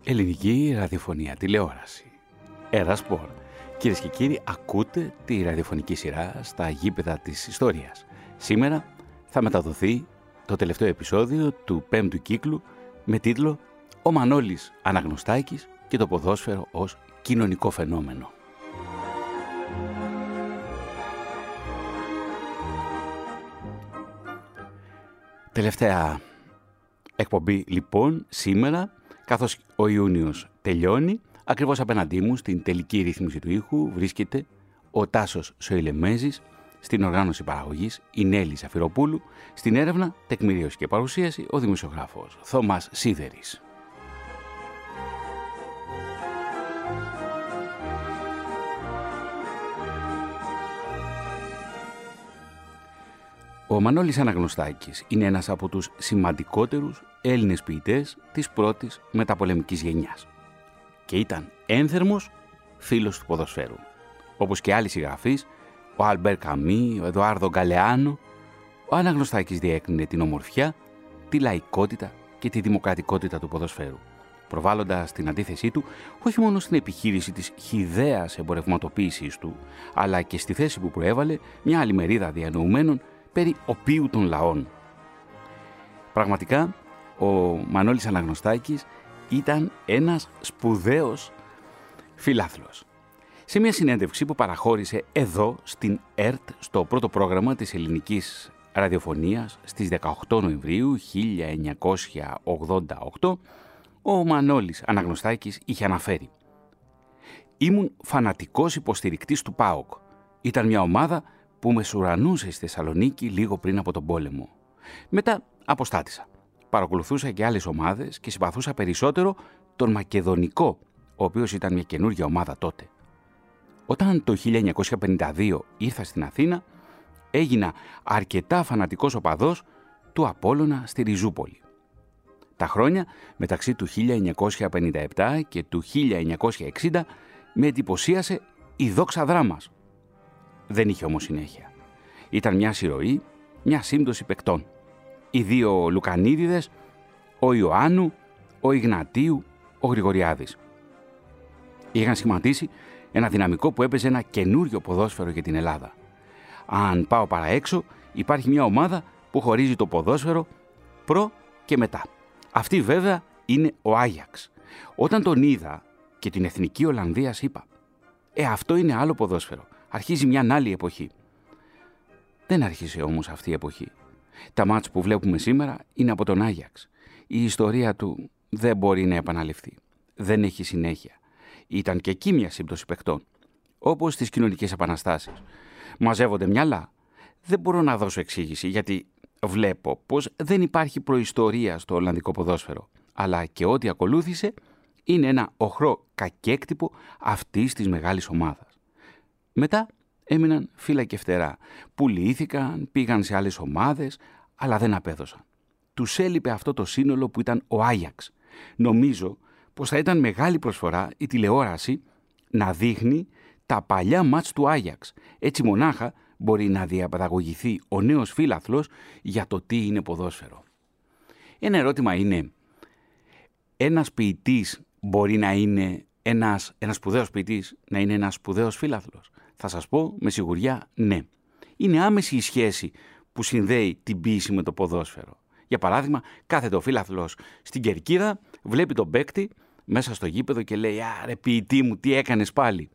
ελληνική ραδιοφωνία, τηλεόραση. Ερασπορ. Κυρίες και κύριοι, ακούτε τη ραδιοφωνική σειρά στα γήπεδα της ιστορίας. Σήμερα θα μεταδοθεί το τελευταίο επεισόδιο του 5ου κύκλου με τίτλο «Ο Μανώλης Αναγνωστάκης και το ποδόσφαιρο ως κοινωνικό φαινόμενο». Τελευταία εκπομπή λοιπόν σήμερα, καθώς ο Ιούνιος τελειώνει, ακριβώς απέναντί μου στην τελική ρύθμιση του ήχου βρίσκεται ο Τάσος Σοηλεμέζης, στην οργάνωση παραγωγής η Νέλη Ζαφυροπούλου, στην έρευνα, τεκμηρίωση και παρουσίαση ο δημοσιογράφος Θωμάς Σίδερης. Ο Μανώλης Αναγνωστάκης είναι ένας από τους σημαντικότερους Έλληνες ποιητές της πρώτης μεταπολεμικής γενιάς και ήταν ένθερμος φίλος του ποδοσφαίρου. Όπως και άλλοι συγγραφείς, ο Αλμπέρ Καμί, ο Εδουάρδο Γκαλεάνο, ο Αναγνωστάκης διέκρινε την ομορφιά, τη λαϊκότητα και τη δημοκρατικότητα του ποδοσφαίρου, προβάλλοντας την αντίθεσή του όχι μόνο στην επιχείρηση της χυδαίας εμπορευματοποίησης του, αλλά και στη θέση που προέβαλε μια άλλη μερίδα διανοουμένων περί οποίου των λαών. Πραγματικά, ο Μανώλης Αναγνωστάκης ήταν ένας σπουδαίος φιλάθλος. Σε μια συνέντευξη που παραχώρησε εδώ στην ΕΡΤ στο πρώτο πρόγραμμα της ελληνικής ραδιοφωνίας στις 18 Νοεμβρίου 1988, ο Μανώλης Αναγνωστάκης είχε αναφέρει: «Ήμουν φανατικός υποστηρικτής του ΠΑΟΚ. Ήταν μια ομάδα που με σουρανούσε στη Θεσσαλονίκη λίγο πριν από τον πόλεμο. Μετά αποστάτησα. Παρακολουθούσα και άλλες ομάδες και συμπαθούσα περισσότερο τον Μακεδονικό, ο οποίος ήταν μια καινούργια ομάδα τότε. Όταν το 1952 ήρθα στην Αθήνα, έγινα αρκετά φανατικός οπαδός του Απόλλωνα στη Ριζούπολη. Τα χρόνια μεταξύ του 1957 και του 1960 με εντυπωσίασε η δόξα δράμας. Δεν είχε όμως συνέχεια. Ήταν μια συρροή, μια σύμπτωση παικτών. Οι δύο Λουκανίδηδες, ο Ιωάννου, ο Ιγνατίου, ο Γρηγοριάδης. Είχαν σχηματίσει ένα δυναμικό που έπαιζε ένα καινούριο ποδόσφαιρο για την Ελλάδα. Αν πάω παραέξω, υπάρχει μια ομάδα που χωρίζει το ποδόσφαιρο προ και μετά. Αυτή βέβαια είναι ο Άγιαξ. Όταν τον είδα και την εθνική Ολλανδίας είπα, αυτό είναι άλλο ποδόσφαιρο. Αρχίζει μια άλλη εποχή». Δεν άρχισε όμως αυτή η εποχή. Τα μάτς που βλέπουμε σήμερα είναι από τον Άγιαξ. Η ιστορία του δεν μπορεί να επαναληφθεί. Δεν έχει συνέχεια. Ήταν και εκεί μια σύμπτωση παικτών. Όπως στις κοινωνικές επαναστάσεις. Μαζεύονται μυαλά. Δεν μπορώ να δώσω εξήγηση, γιατί βλέπω πως δεν υπάρχει προϊστορία στο Ολλανδικό ποδόσφαιρο. Αλλά και ό,τι ακολούθησε είναι ένα οχρό κακέκτυπο αυτής της μεγάλης ομάδας. Μετά έμειναν φύλλα και φτερά. Πουλήθηκαν, πήγαν σε άλλες ομάδες, αλλά δεν απέδωσαν. Τους έλειπε αυτό το σύνολο που ήταν ο Άγιαξ. Νομίζω πως θα ήταν μεγάλη προσφορά η τηλεόραση να δείχνει τα παλιά μάτς του Άγιαξ. Έτσι μονάχα μπορεί να διαπαιδαγωγηθεί ο νέος φίλαθλος για το τι είναι ποδόσφαιρο. Ένα ερώτημα είναι, ένας ποιητής μπορεί να είναι ένας σπουδαίος ποιητής να είναι ένας σπουδαίος φίλαθλος? Θα σας πω με σιγουριά ναι. Είναι άμεση η σχέση που συνδέει την ποίηση με το ποδόσφαιρο. Για παράδειγμα, κάθεται ο φίλαθλος στην κερκίδα, βλέπει τον παίκτη μέσα στο γήπεδο και λέει «Άρε ποιητή μου, τι έκανες πάλι?»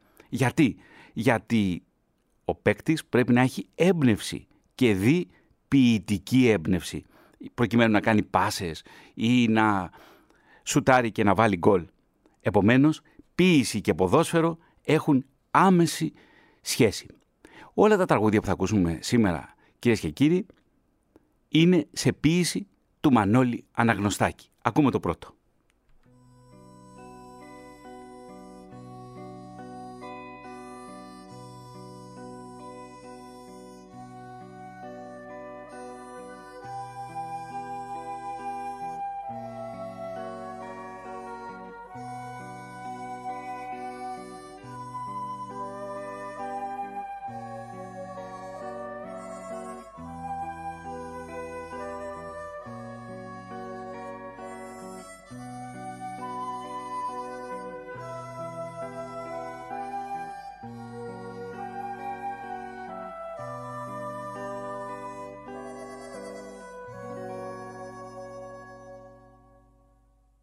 Γιατί ο παίκτης πρέπει να έχει έμπνευση και δει ποιητική έμπνευση, προκειμένου να κάνει πάσες ή να σουτάρει και να βάλει γκολ. Επομένως, ποίηση και ποδόσφαιρο έχουν άμεση σχέση. Όλα τα τραγούδια που θα ακούσουμε σήμερα, κυρίες και κύριοι, είναι σε ποίηση του Μανώλη Αναγνωστάκη. Ακούμε το πρώτο.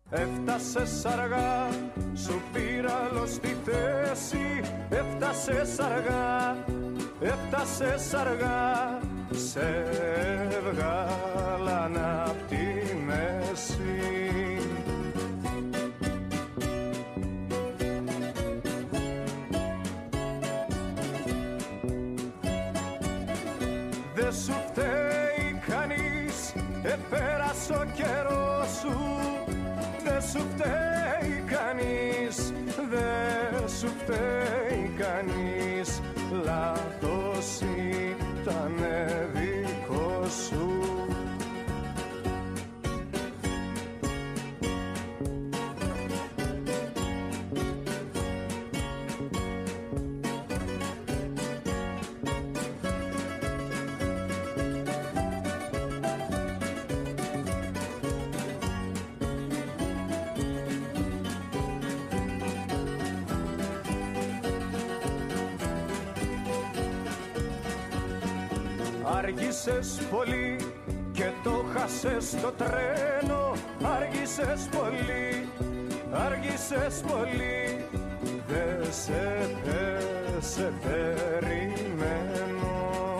Έφτασες αργά, σου πήρα άλλο στη θέση. Έφτασες αργά, έφτασες αργά. Σε βγάλαν απ' τη μέση. Δε σου φταίει κανείς, επέρασε ο καιρός σου. Δε σου φταίει κανείς, δε σου φταίει κανείς. Λάθος ήτανε δικό σου. Άργησες πολύ και το χάσες το τρένο. Άργησες πολύ, άργησες πολύ. Δε σε περιμένω.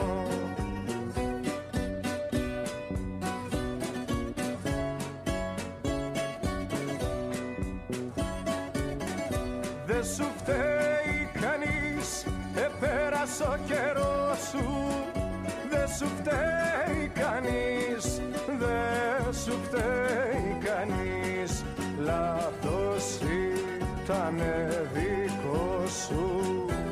Δε σου φταίει κανείς, επέρασε ο καιρός σου. Δε σου φταίει κανείς, δε σου φταίει κανείς. Λάθος ήτανε δικό σου.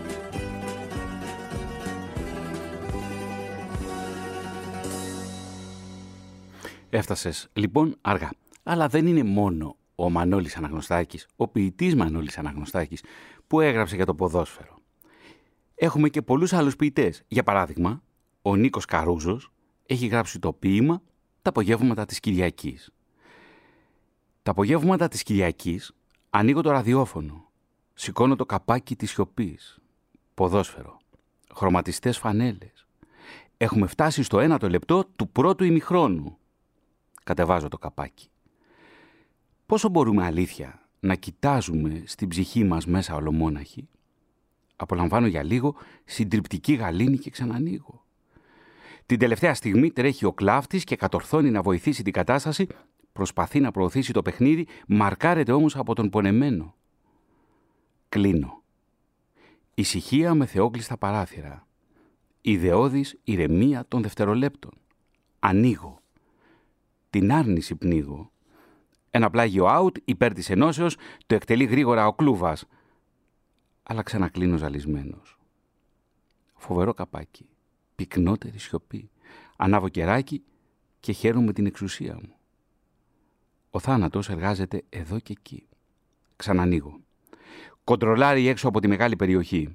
Έφτασες λοιπόν αργά. Αλλά δεν είναι μόνο ο Μανώλης Αναγνωστάκης, ο ποιητής Μανώλης Αναγνωστάκης, που έγραψε για το ποδόσφαιρο. Έχουμε και πολλούς άλλους ποιητές. Για παράδειγμα, ο Νίκος Καρούζος έχει γράψει το ποίημα «Τα απογεύματα της Κυριακής». Τα απογεύματα της Κυριακής ανοίγω το ραδιόφωνο, σηκώνω το καπάκι της σιωπής, ποδόσφαιρο, χρωματιστές φανέλες. Έχουμε φτάσει στο 1ο λεπτό του πρώτου ημιχρόνου. Κατεβάζω το καπάκι. Πόσο μπορούμε αλήθεια να κοιτάζουμε στην ψυχή μας μέσα ολομόναχοι? Απολαμβάνω για λίγο συντριπτική γαλήνη και ξανανοίγω. Την τελευταία στιγμή τρέχει ο κλάφτης και κατορθώνει να βοηθήσει την κατάσταση, προσπαθεί να προωθήσει το παιχνίδι, μαρκάρεται όμως από τον πονεμένο. Κλείνω. Ησυχία με θεόκλειστα παράθυρα. Ιδεώδης ηρεμία των δευτερολέπτων. Ανοίγω. Την άρνηση πνίγω. Ένα πλάγιο out υπέρ της ενώσεως το εκτελεί γρήγορα ο Κλούβας. Αλλά ξανακλίνω ζαλισμένος. Φοβερό καπάκι. Πυκνότερη σιωπή. Ανάβω κεράκι και χαίρομαι την εξουσία μου. Ο θάνατος εργάζεται εδώ και εκεί. Ξανανοίγω. Κοντρολάρει έξω από τη μεγάλη περιοχή.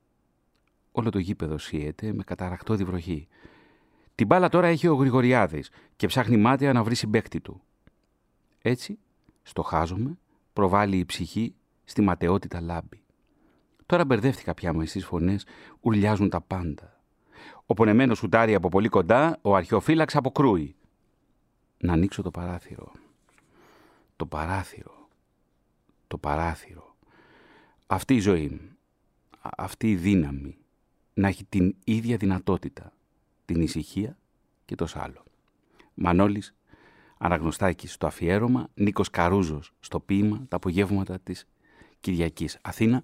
Όλο το γήπεδο σύεται με καταρακτώδη βροχή. Την μπάλα τώρα έχει ο Γρηγοριάδης και ψάχνει μάτια να βρει συμπαίκτη του. Έτσι, στοχάζομαι, προβάλλει η ψυχή στη ματαιότητα λάμπη. Τώρα μπερδεύτηκα πια με στις φωνές, ουρλιάζουν τα πάντα. Ο πονεμένος σουτάρει από πολύ κοντά, ο αρχαιοφύλαξ αποκρούει. Να ανοίξω το παράθυρο. Το παράθυρο. Το παράθυρο. Αυτή η ζωή, αυτή η δύναμη, να έχει την ίδια δυνατότητα, την ησυχία και το άλλο. Μανώλης Αναγνωστάκης στο αφιέρωμα, Νίκος Καρούζος στο ποίημα «Τα απογεύματα της Κυριακής», Αθήνα,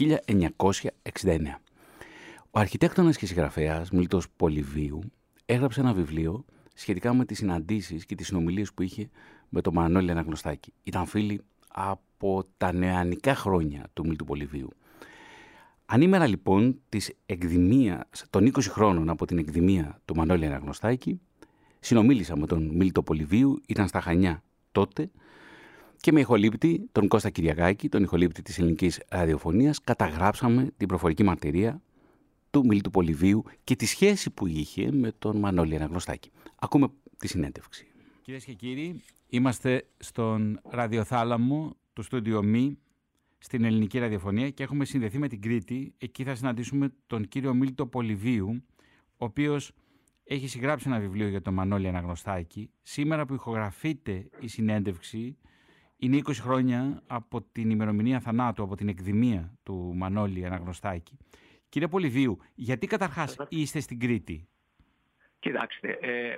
1969. Ο αρχιτέκτονας και συγγραφέας Μίλτος Πολυβίου έγραψε ένα βιβλίο σχετικά με τις συναντήσεις και τις συνομιλίες που είχε με τον Μανώλη Αναγνωστάκη. Ήταν φίλοι από τα νεανικά χρόνια του Μίλτου Πολυβίου. Ανήμερα λοιπόν της εκδημίας των 20 χρόνων από την εκδημία του Μανώλη Αναγνωστάκη, συνομίλησα με τον Μίλτο Πολυβίου, ήταν στα Χανιά τότε, και με ηχολήπτη τον Κώστα Κυριακάκη, τον ηχολήπτη της ελληνικής ραδιοφωνίας, καταγράψαμε την προφορική μαρτυρία του Μίλτου Πολυβίου και τη σχέση που είχε με τον Μανώλη Αναγνωστάκη. Ακούμε τη συνέντευξη. Κυρίες και κύριοι, είμαστε στον ραδιοθάλαμο του στούντιο Μη, στην ελληνική ραδιοφωνία, και έχουμε συνδεθεί με την Κρήτη. Εκεί θα συναντήσουμε τον κύριο Μίλτο Πολυβίου, ο οποίος έχει συγγράψει ένα βιβλίο για τον Μανώλη Αναγνωστάκη. Σήμερα που ηχογραφείται η συνέντευξη, Είναι 20 χρόνια από την ημερομηνία θανάτου, από την εκδημία του Μανώλη Αναγνωστάκη. Κύριε Πολυβίου, γιατί καταρχάς είστε στην Κρήτη? Κοιτάξτε,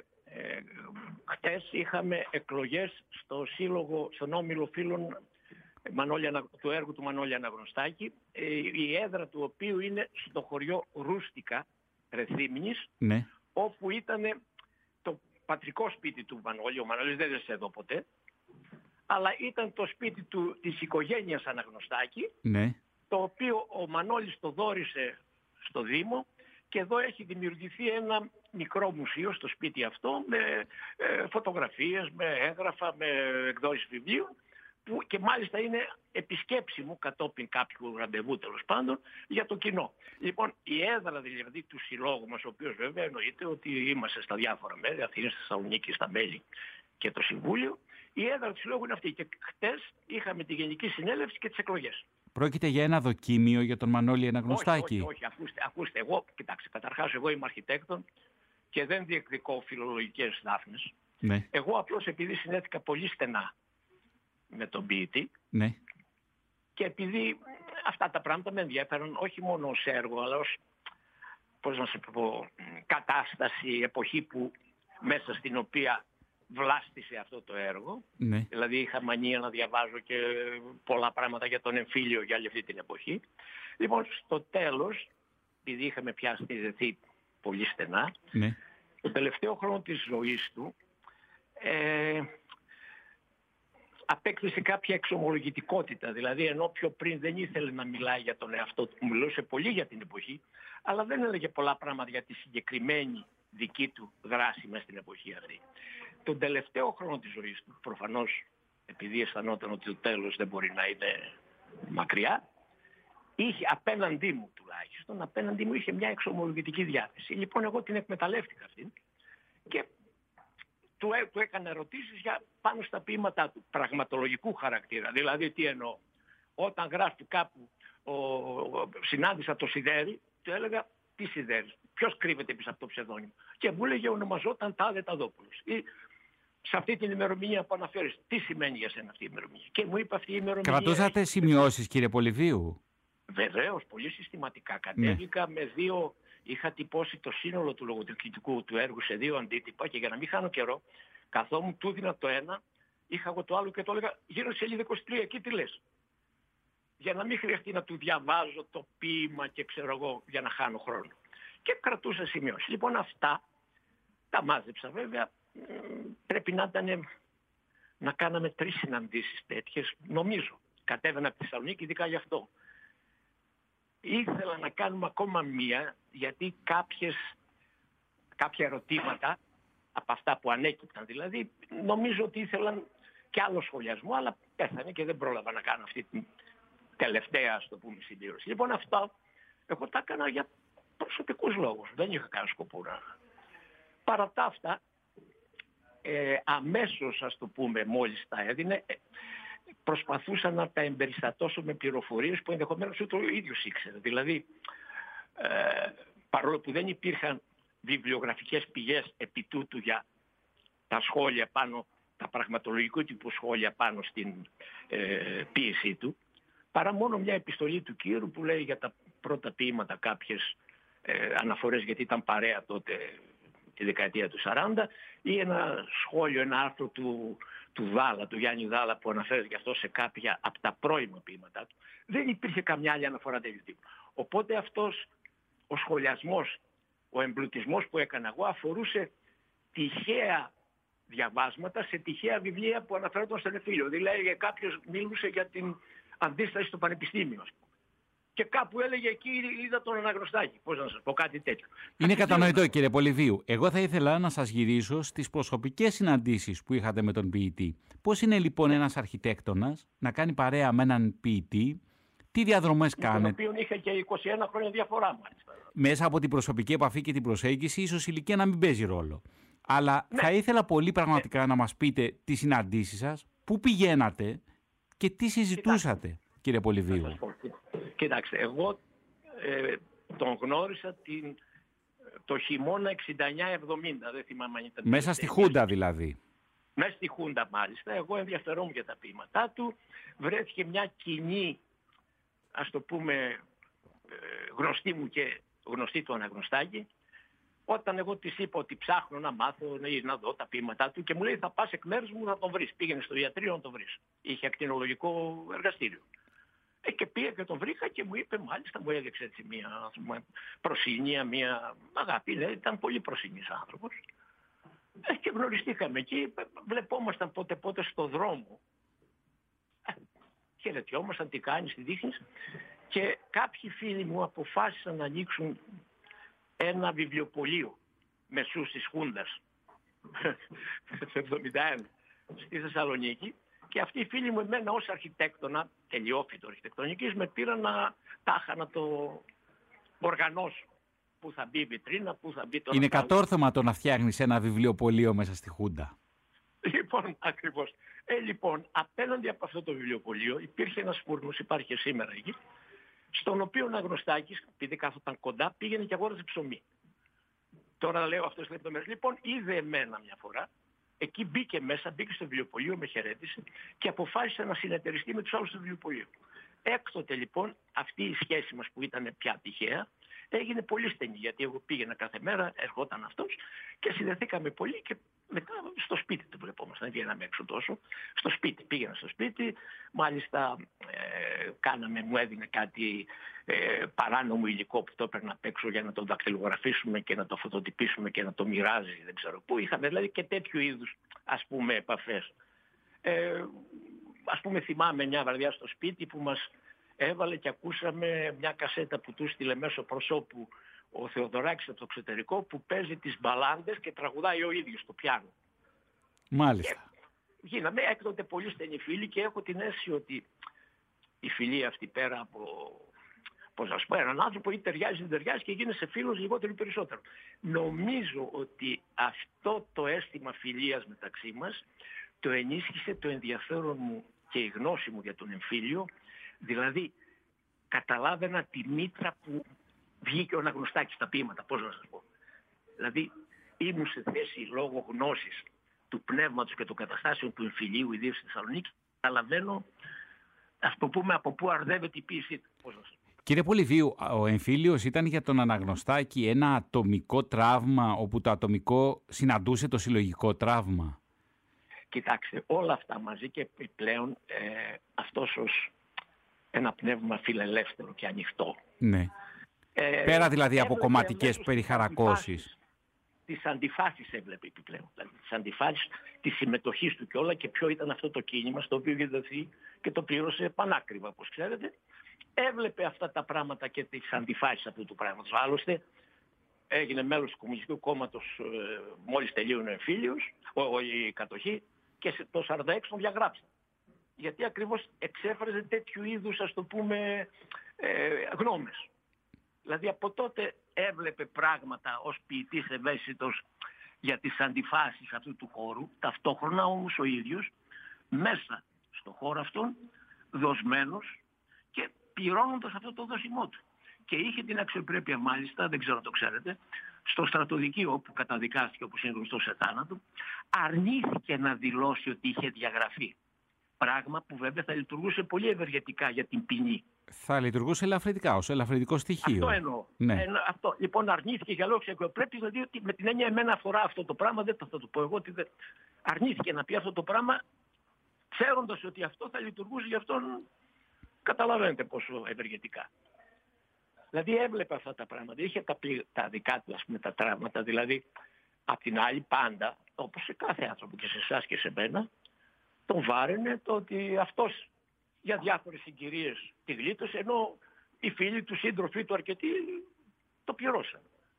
χτες είχαμε εκλογές στο σύλλογο, στον Όμιλο Φίλων του έργου του Μανώλη Αναγνωστάκη, η έδρα του οποίου είναι στο χωριό Ρούστικα, Ρεθύμνης, ναι, όπου ήταν το πατρικό σπίτι του Μανώλη. Ο Μανώλης δεν έζησε εδώ ποτέ, αλλά ήταν το σπίτι της οικογένειας Αναγνωστάκη, ναι, το οποίο ο Μανώλης το δώρισε στο Δήμο, και εδώ έχει δημιουργηθεί ένα μικρό μουσείο στο σπίτι αυτό με φωτογραφίες, με έγγραφα, με εκδόσεις βιβλίων, που και μάλιστα είναι επισκέψιμο κατόπιν κάποιου ραντεβού, τέλος πάντων, για το κοινό. Λοιπόν, η έδρα δηλαδή του συλλόγου μας, ο οποίος βέβαια εννοείται ότι είμαστε στα διάφορα μέρη, Αθήνα, στη Θεσσαλονίκη, στα μέλη και το Συμβούλιο, η έδρα του συλλόγου είναι αυτή. Και χτες είχαμε τη Γενική Συνέλευση και τις εκλογές. Πρόκειται για ένα δοκίμιο για τον Μανώλη Αναγνωστάκη? Όχι, ακούστε, εγώ, κοιτάξτε, καταρχάς εγώ είμαι αρχιτέκτον και δεν διεκδικώ φιλολογικές δάφνες. Ναι. Εγώ απλώς επειδή συνέθηκα πολύ στενά με τον ποιητή, ναι, και επειδή αυτά τα πράγματα με ενδιαφέρουν όχι μόνο ως έργο, αλλά ως, πώς να σε πω, κατάσταση, εποχή που μέσα στην οποία βλάστησε αυτό το έργο. Ναι. Δηλαδή είχα μανία να διαβάζω και πολλά πράγματα για τον εμφύλιο για όλη αυτή την εποχή. Λοιπόν, στο τέλος, επειδή είχαμε πια συνδεθεί πολύ στενά, ναι, το τελευταίο χρόνο της ζωής του απέκτησε κάποια εξομολογητικότητα. Δηλαδή, ενώ πιο πριν δεν ήθελε να μιλάει για τον εαυτό του, μιλούσε πολύ για την εποχή, αλλά δεν έλεγε πολλά πράγματα για τη συγκεκριμένη δική του δράση μέσα στην εποχή αυτή. Τον τελευταίο χρόνο της ζωής του, προφανώς επειδή αισθανόταν ότι το τέλος δεν μπορεί να είναι μακριά, είχε απέναντί μου τουλάχιστον, απέναντί μου είχε μια εξομολογητική διάθεση. Λοιπόν, εγώ την εκμεταλλεύτηκα αυτή και του έκανα ερωτήσεις πάνω στα ποίηματά του, πραγματολογικού χαρακτήρα. Δηλαδή, τι εννοώ? Όταν γράφει κάπου συνάντησα το Σιδέρι, του έλεγα, τι Σιδέρι, ποιος κρύβεται πίσω από το ψευδόνυμο? Και μου έλεγε ονομαζόταν Τάδε Ταδόπουλος. Ή σε αυτή την ημερομηνία που αναφέρεις, τι σημαίνει για σένα αυτή η ημερομηνία? Και μου είπε αυτή η ημερομηνία. Κρατούσατε σημειώσεις, κύριε Πολυβίου? Βεβαίως, πολύ συστηματικά. Κατέβηκα με είχα τυπώσει το σύνολο του λογοτεχνικού του έργου σε 2 αντίτυπα και για να μην χάνω καιρό, καθόμουν, του δίνα το ένα, είχα εγώ το άλλο και το έλεγα γύρω στη σελίδα 23, εκεί τι λες? Για να μην χρειαστεί να του διαβάζω το ποίημα και ξέρω εγώ για να χάνω χρόνο. Και κρατούσα σημειώσεις. Λοιπόν, αυτά τα μάζεψα βέβαια. Πρέπει να κάναμε 3 συναντήσεις τέτοιες, νομίζω. Κατέβαινα από τη Θεσσαλονίκη ειδικά γι' αυτό. Ήθελα να κάνουμε ακόμα μία, γιατί κάποια ερωτήματα από αυτά που ανέκυπταν δηλαδή, νομίζω ότι ήθελαν και άλλο σχολιασμό, αλλά πέθανε και δεν πρόλαβα να κάνω αυτή την τελευταία, ας το πούμε, συμπλήρωση. Λοιπόν, αυτά εγώ τα έκανα για προσωπικούς λόγους. Δεν είχα κανένα σκοπό να... Παρά τα αυτά, αμέσως, ας το πούμε, μόλις τα έδινε, προσπαθούσα να τα εμπεριστατώσω με πληροφορίες που ενδεχομένως ούτε ο ίδιος ήξερε. Δηλαδή, παρόλο που δεν υπήρχαν βιβλιογραφικές πηγές επί τούτου για τα σχόλια πάνω, τα πραγματολογικού τύπου σχόλια πάνω στην ποίησή του, παρά μόνο μια επιστολή του Κύρου που λέει για τα πρώτα ποίηματα κάποιες αναφορές, γιατί ήταν παρέα τότε τη δεκαετία του 40, ή ένα σχόλιο, ένα άρθρο του Δάλα, του Γιάννη Δάλα, που αναφέρεται γι' αυτό σε κάποια από τα πρώιμα ποίηματά του. Δεν υπήρχε καμιά άλλη αναφορά τέτοιου τύπου. Οπότε αυτός ο σχολιασμός, ο εμπλουτισμός που έκανα εγώ αφορούσε τυχαία διαβάσματα σε τυχαία βιβλία που αναφέρονταν στον εμφύλιο. Δηλαδή κάποιος μίλησε για την αντίσταση στο πανεπιστήμιο. Και κάπου έλεγε εκεί είδα τον Αναγνωστάκη. Πώς να σας πω, κάτι τέτοιο. Είναι κατανοητό, κύριε Πολυβίου. Εγώ θα ήθελα να σας γυρίσω στις προσωπικές συναντήσεις που είχατε με τον ποιητή. Πώς είναι λοιπόν ένας αρχιτέκτονας να κάνει παρέα με έναν ποιητή? Τι διαδρομές κάνετε? Τον οποίο είχε και 21 χρόνια διαφορά μάλιστα. Μέσα από την προσωπική επαφή και την προσέγγιση, ίσως η ηλικία να μην παίζει ρόλο. Αλλά θα ήθελα πολύ πραγματικά να μας πείτε τις συναντήσεις σας, πού πηγαίνατε και τι συζητούσατε, κύριε Πολυβίου. Κοιτάξτε, εγώ τον γνώρισα το χειμώνα 69-70, δεν θυμάμαι αν ήταν. Μέσα στη Χούντα δηλαδή. Μέσα στη Χούντα μάλιστα, εγώ ενδιαφερόμουν για τα ποίηματά του, βρέθηκε μια κοινή, ας το πούμε, γνωστή μου και γνωστή του αναγνωστάκη, όταν εγώ της είπα ότι ψάχνω να μάθω ή να δω τα ποίηματά του και μου λέει θα πας εκ μέρους μου να τον βρεις. Πήγαινε στο ιατρείο να τον βρεις. Είχε ακτινολογικό εργαστήριο. Και πήγα και τον βρήκα και μου είπε, μάλιστα μου έδειξε έτσι μια προσυνία, μια αγάπη, λέει, ήταν πολύ προσινής άνθρωπος. Και γνωριστήκαμε εκεί, βλεπόμασταν πότε στο δρόμο. Χαιρετιόμασταν, τι κάνεις, τι δείχνεις. Και κάποιοι φίλοι μου αποφάσισαν να ανοίξουν ένα βιβλιοπωλείο μεσούς της Χούντας το 1971 στη Θεσσαλονίκη. Και αυτοί οι φίλοι μου εμένα ως αρχιτέκτονα, τελειόφυτο αρχιτεκτονικής, με πήραν να το οργανώσω. Πού θα μπει η βιτρίνα, πού θα μπει το... Είναι κατόρθωμα το να φτιάχνεις ένα βιβλιοπωλείο μέσα στη Χούντα. Λοιπόν, ακριβώς. Λοιπόν, απέναντι από αυτό το βιβλιοπωλείο υπήρχε ένας φούρνος, υπάρχει και σήμερα εκεί, στον οποίο ο Αναγνωστάκης, επειδή κάθονταν κοντά, πήγαινε και αγόρασε ψωμί. Τώρα λέω αυτές τις λεπτομέρειες. Λοιπόν, είδε εμένα μια φορά. Εκεί μπήκε μέσα, μπήκε στο βιβλιοπωλείο, με χαιρέτησε και αποφάσισε να συνεταιριστεί με τους άλλους του βιβλιοπωλείου. Έκτοτε λοιπόν αυτή η σχέση μας που ήταν πια τυχαία έγινε πολύ στενή, γιατί εγώ πήγαινα κάθε μέρα, ερχόταν αυτός και συνδεθήκαμε πολύ και μετά στο σπίτι του βλεπόμασταν, δεν βγαίναμε έξω τόσο. Στο σπίτι, πήγαινα στο σπίτι, μάλιστα μου έδινε κάτι παράνομο υλικό που το έπαιρνα απ' έξω για να το δακτυλογραφήσουμε και να το φωτοτυπήσουμε και να το μοιράζει, δεν ξέρω πού. Είχαμε δηλαδή και τέτοιου είδους, ας πούμε, επαφές. Ας πούμε, θυμάμαι μια βραδιά στο σπίτι που μας έβαλε και ακούσαμε μια κασέτα που του στείλε μέσω προσώπου ο Θεοδωράκης από το εξωτερικό, που παίζει τις μπαλάντες και τραγουδάει ο ίδιος στο πιάνο. Μάλιστα. Και γίναμε έκτοτε πολύ στενοί φίλοι και έχω την αίσθηση ότι η φιλία αυτή πέρα από, πώς να σου πω, έναν άνθρωπο ή ταιριάζει δεν ταιριάζει και γίνεσαι φίλος λιγότερο ή περισσότερο. Νομίζω ότι αυτό το αίσθημα φιλίας μεταξύ μας το ενίσχυσε το ενδιαφέρον μου και η γνώση μου για τον εμφύλιο. Δηλαδή καταλάβαινα τη μήτρα που βγήκε ο Αναγνωστάκης στα ποίηματα, πώς να σας πω. Δηλαδή ήμουν σε θέση λόγω γνώσης του πνεύματος και των καταστάσεων του εμφυλίου, ιδίως στη Θεσσαλονίκη, καταλαβαίνω, ας το πούμε, από πού αρδεύεται η ποίησή του, πώς να σας πω. Κύριε Πολυβίου, ο εμφύλιος ήταν για τον Αναγνωστάκη ένα ατομικό τραύμα, όπου το ατομικό συναντούσε το συλλογικό τραύμα. Κοιτάξτε, όλα αυτά μαζί και επιπλέον αυτός ως ένα πνεύμα φιλελεύθερο και ανοιχτό. Ναι. Πέρα δηλαδή από κομματικές περιχαρακώσεις. Τις αντιφάσεις έβλεπε επιπλέον. Δηλαδή τις αντιφάσεις της συμμετοχής του και όλα, και ποιο ήταν αυτό το κίνημα στο οποίο είχε δοθεί και το πλήρωσε πανάκριβα, όπως ξέρετε. Έβλεπε αυτά τα πράγματα και τις αντιφάσεις αυτού του πράγματος. Άλλωστε έγινε μέλος του Κομμουνιστικού Κόμματος μόλις τελείωνε ο εμφύλιος, η κατοχή, και το 46 τον διαγράψα. Γιατί ακριβώς εξέφραζε τέτοιου είδους, ας το πούμε, γνώμες. Δηλαδή από τότε έβλεπε πράγματα ως ποιητής ευαίσθητος για τις αντιφάσεις αυτού του χώρου, ταυτόχρονα όμως ο ίδιος μέσα στο χώρο αυτόν δοσμένος και πληρώνοντας αυτό το δόσιμό του. Και είχε την αξιοπρέπεια, μάλιστα, δεν ξέρω αν το ξέρετε, στο στρατοδικείο όπου καταδικάστηκε, όπως είναι γνωστό, σε θάνατο, αρνήθηκε να δηλώσει ότι είχε διαγραφεί. Πράγμα που βέβαια θα λειτουργούσε πολύ ευεργετικά για την ποινή. Θα λειτουργούσε ελαφρυντικά, ως ελαφρυντικό στοιχείο. Αυτό εννοώ. Ναι. Αυτό. Λοιπόν, αρνήθηκε για λόγους αξιοπρέπειας, δηλαδή ότι με την έννοια εμένα αφορά αυτό το πράγμα, δεν θα το πω εγώ, ότι αρνήθηκε να πει αυτό το πράγμα, ξέροντας ότι αυτό θα λειτουργούσε για αυτόν, καταλαβαίνετε πόσο ευεργετικά. Δηλαδή έβλεπε αυτά τα πράγματα, είχε τα δικά του, ας πούμε, τα τραύματα, δηλαδή απ' την άλλη πάντα, όπως σε κάθε άνθρωπο και σε εσάς και σε μένα, τον βάραινε το ότι αυτός για διάφορες συγκυρίες τη γλίτωσε, ενώ οι φίλοι του, σύντροφοι του αρκετοί το πληρώσαν.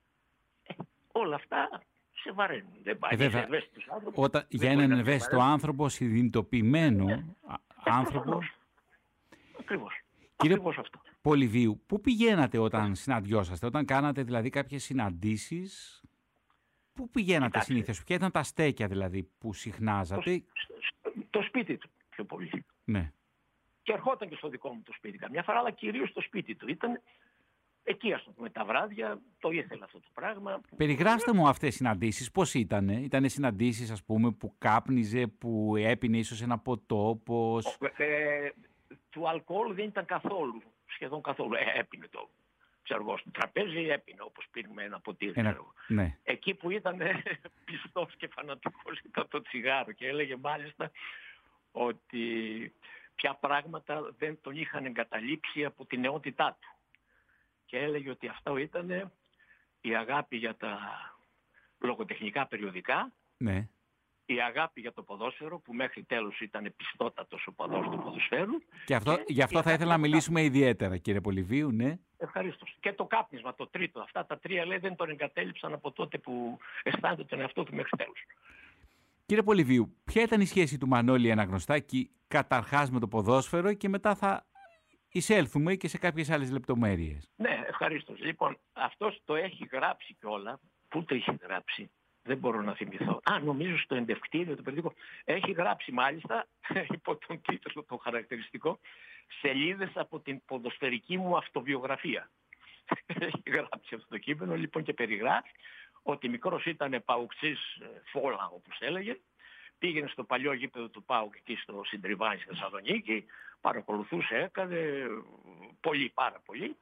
Όλα αυτά σε βαραίνουν. Δεν πάει σε ευαίσθητους άνθρωπους. Για έναν ευαίσθητο άνθρωπο, συνειδητοποιημένο άνθρωπο. Ακριβώς. Κύριε Ακριβώς αυτό. Πολυβίου, πού πηγαίνατε όταν συναντιόσαστε, όταν κάνατε δηλαδή κάποιες συναντήσεις, πού πηγαίνατε συνήθως, ποια ήταν τα στέκια δηλαδή που συχνάζατε? Το σπίτι του πιο πολύ. Ναι. Και ερχόταν και στο δικό μου το σπίτι καμιά φορά, αλλά κυρίως στο σπίτι του. Ήταν Εκεί, ας πούμε, τα βράδια το ήθελα αυτό το πράγμα. Περιγράστε μου αυτές τις συναντήσεις, πώς ήτανε? Ήτανε συναντήσεις, ας πούμε, που κάπνιζε, που έπινε ίσως ένα ποτό, πώς... Του αλκοόλ δεν ήταν καθόλου, σχεδόν καθόλου. Έπινε το, ξέρω εγώ, στο τραπέζι, έπινε όπως πίνουμε ένα ποτήρι. Ναι. Εκεί που ήταν πιστός και φανατικός ήταν το τσιγάρο και έλεγε μάλιστα ότι ποια πράγματα δεν τον είχαν εγκαταλείψει από την νεότητά του. Και έλεγε ότι αυτό ήταν η αγάπη για τα λογοτεχνικά περιοδικά, ναι, η αγάπη για το ποδόσφαιρο που μέχρι τέλος ήταν πιστότατος οπαδός του ποδοσφαίρου. Και γι' αυτό θα ήθελα να μιλήσουμε ιδιαίτερα, κύριε Πολυβίου, ναι. Ευχαρίστως. Και το κάπνισμα, το τρίτο. Αυτά τα τρία, λέει, δεν τον εγκατέλειψαν από τότε που αισθάνεται τον εαυτό του μέχρι τέλους. Κύριε Πολυβίου, ποια ήταν η σχέση του Μανώλη Αναγνωστάκη καταρχάς με το ποδόσφαιρο και μετά θα εισέλθουμε και σε κάποιες άλλες λεπτομέρειες? Ναι, ευχαρίστως. Λοιπόν, αυτός το έχει γράψει κιόλα. Πού το έχει γράψει? Δεν μπορώ να θυμηθώ. Νομίζω στο εντευκτήριο, το περιοδικό. Έχει γράψει μάλιστα, υπό τον τίτλο το χαρακτηριστικό, σελίδες από την ποδοσφαιρική μου αυτοβιογραφία. Έχει γράψει αυτό το κείμενο, λοιπόν, και περιγράφει ότι μικρός ήταν παουξής φόλα, όπως έλεγε. Πήγαινε στο παλιό γήπεδο του ΠΑΟΚ εκεί στο Συντριβάνι στη Θεσσαλονίκη, παρακολουθούσε, έκανε πολύ, πάρα πολύ.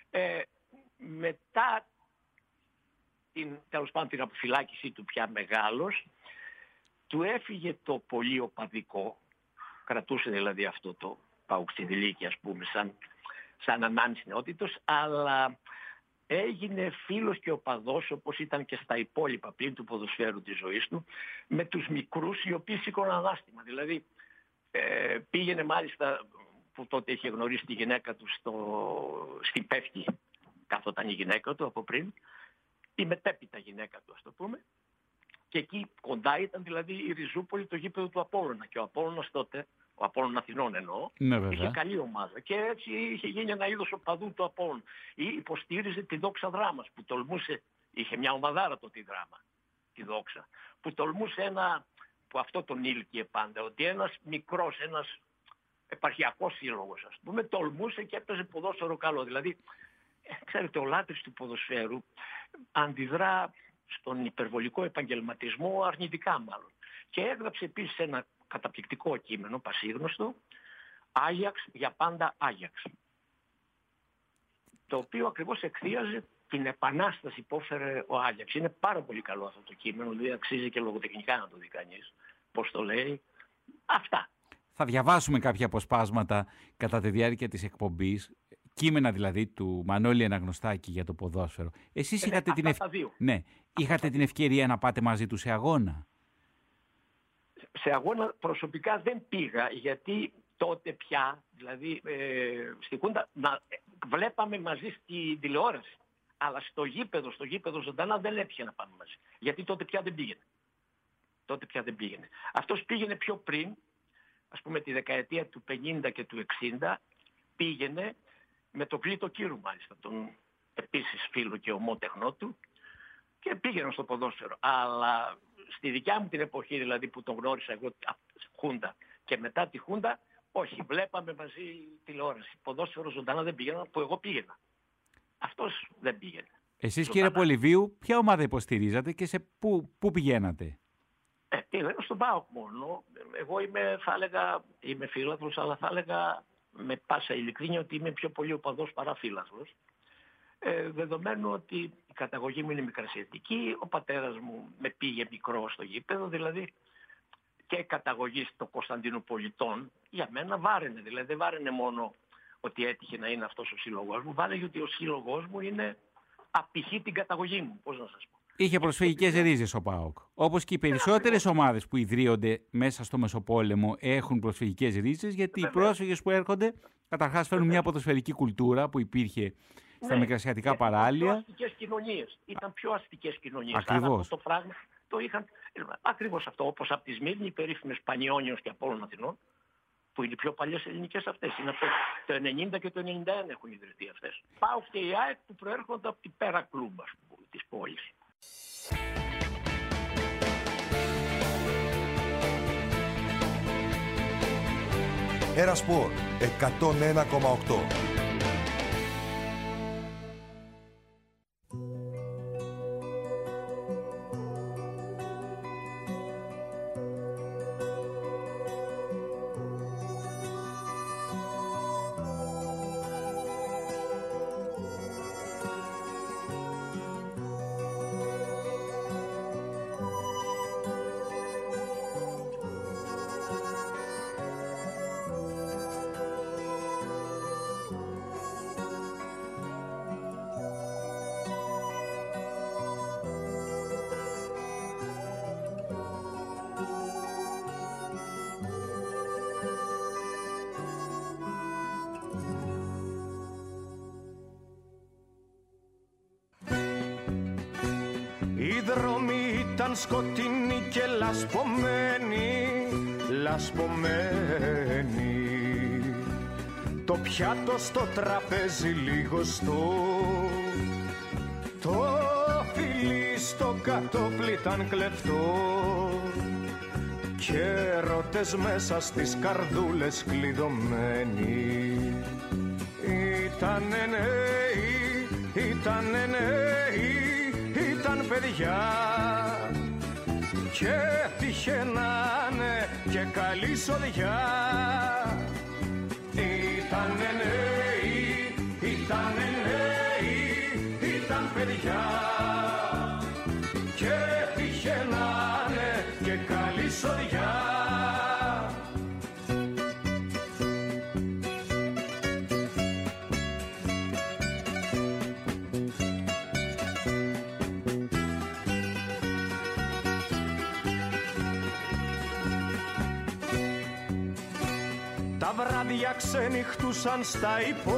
Μετά τέλος πάντων την αποφυλάκησή του πια μεγάλος, του έφυγε το πολύ οπαδικό, κρατούσε δηλαδή αυτό το ΠΑΟΚ στην ηλίκια, ας πούμε, σαν ανάμιση νεότητος, αλλά έγινε φίλος και οπαδός, όπως ήταν και στα υπόλοιπα πλήν του ποδοσφαίρου της ζωής του, με τους μικρούς οι οποίοι σήκωναν ανάστημα. Δηλαδή πήγαινε μάλιστα, που τότε είχε γνωρίσει τη γυναίκα του στην Πεύκη, καθόταν η γυναίκα του από πριν, η μετέπειτα γυναίκα του, ας το πούμε, και εκεί κοντά ήταν δηλαδή η Ριζούπολη, το γήπεδο του Απόλλωνα, και ο Απόλλωνας τότε, ο Απόλλων Αθηνών εννοώ, ναι, είχε καλή ομάδα και έτσι είχε γίνει ένα είδος οπαδού του Απόλλων. Ή υποστήριζε τη Δόξα Δράμας που τολμούσε, είχε μια ομαδάρα τότε η Δράμα, τη Δόξα, που τολμούσε που αυτό τον ήλκε πάντα, ότι ένας μικρός, ένας επαρχιακός σύλλογος, ας πούμε, τολμούσε και έπαιζε ποδόσφαιρο καλό. Δηλαδή, ξέρετε, ο λάτρης του ποδοσφαίρου αντιδρά στον υπερβολικό επαγγελματισμό αρνητικά μάλλον. Και έγραψε επίσης ένα καταπληκτικό κείμενο, πασίγνωστο, Άγιαξ για πάντα Άγιαξ, το οποίο ακριβώς εκθίαζε την επανάσταση που έφερε ο Άγιαξ. Είναι πάρα πολύ καλό αυτό το κείμενο, δηλαδή αξίζει και λογοτεχνικά να το δει κανείς, πώς το λέει. Αυτά. Θα διαβάσουμε κάποια αποσπάσματα κατά τη διάρκεια της εκπομπής, κείμενα δηλαδή του Μανώλη Αναγνωστάκη για το ποδόσφαιρο. Εσείς είχατε την ευκαιρία να πάτε μαζί του σε αγώνα? Σε αγώνα προσωπικά δεν πήγα, γιατί τότε πια, δηλαδή στη Χούντα, βλέπαμε μαζί στη τηλεόραση. Αλλά στο γήπεδο ζωντανά δεν έτυχε να πάμε μαζί. Γιατί τότε πια δεν πήγαινε. Αυτός πήγαινε πιο πριν, ας πούμε τη δεκαετία του 50 και του 60, πήγαινε με το Κλήτο Κύρου μάλιστα, τον επίσης φίλο και ομότεχνό του, και πήγαινε στο ποδόσφαιρο. Αλλά στη δικιά μου την εποχή, δηλαδή που τον γνώρισα εγώ Χούντα και μετά τη Χούντα, όχι, βλέπαμε μαζί τηλεόραση. Ποδόσφαιρο ζωντανά δεν πήγαινα, που εγώ πήγαινα. Αυτός δεν πήγαινε. Εσείς ζωντανά. Κύριε Πολυβίου, ποια ομάδα υποστηρίζατε και σε πού πηγαίνατε? Πήγαινα στον ΠΑΟΚ μόνο. Εγώ είμαι φίλαθλος, αλλά θα έλεγα με πάσα ειλικρίνεια ότι είμαι πιο πολύ οπαδός παρά φίλαθλος. Δεδομένου ότι η καταγωγή μου είναι μικρασιατική, ο πατέρας μου με πήγε μικρό στο γήπεδο, δηλαδή και καταγωγή στο Κωνσταντινουπολιτών για μένα βάραινε. Δηλαδή δεν βάραινε μόνο ότι έτυχε να είναι αυτός ο σύλλογός μου, βάραινε ότι ο σύλλογός μου είναι απηχεί την καταγωγή μου, πώς να σας πω. Είχε προσφυγικές ρίζες ο ΠΑΟΚ. Όπως και οι περισσότερες ομάδες που ιδρύονται μέσα στο Μεσοπόλεμο έχουν προσφυγικές ρίζες, γιατί οι πρόσφυγες που έρχονται καταρχάς φέρνουν μια ποδοσφαιρική κουλτούρα που υπήρχε στα μικρασιατικά παράλια. Ήταν πιο αστικές κοινωνίες. Ακριβώς. Αυτό το πράγμα το είχαν. Ακριβώς αυτό. Όπως από τη Σμύρνη, οι περίφημες Πανιόνιος και Απόλλων Αθηνών, που είναι οι πιο παλιές ελληνικές αυτές. Είναι από το 90 και το 91 έχουν ιδρυθεί αυτές. ΠΑΟΚ και η ΑΕΚ που προέρχονται από την πέρα κλούμπα της πόλης. Ένα Σπορ 101,8. ήταν σκοτεινή και λασπωμένη. Το πιάτο στο τραπέζι λιγοστό, το φιλί στο κατόπλι ήταν κλεφτό και έρωτες μέσα στις καρδούλες κλειδωμένοι. Ήτανε νέοι, ήταν παιδιά και τυχαίνανε και καλή σοδιά. Ήτανε νέοι, ήταν παιδιά και τυχαίνανε και καλή σοδιά. Τα βράδια ξενυχτούσαν στα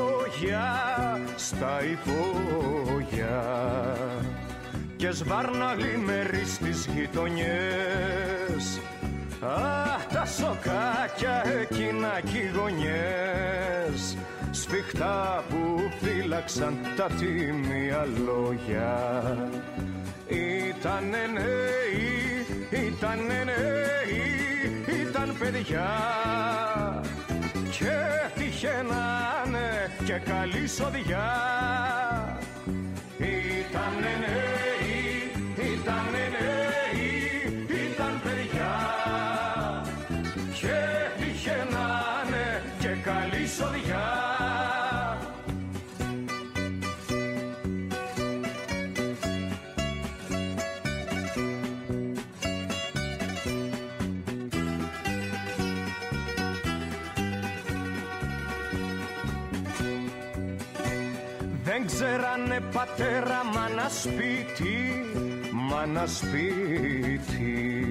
υπόγεια και σβάρναγοι μέρη στις γειτονιές. Αχ, τα σοκάκια εκείνα κι οι γωνιές, σφιχτά που φύλαξαν τα τίμια λόγια. Ήτανε νέοι, ήταν παιδιά και τυχαίνανε και καλή σοδιά. Ήτανε νέοι, ήταν παιδιά και τυχαίνανε και καλή σοδιά. Δεν ξέρανε πατέρα μάνα σπίτι,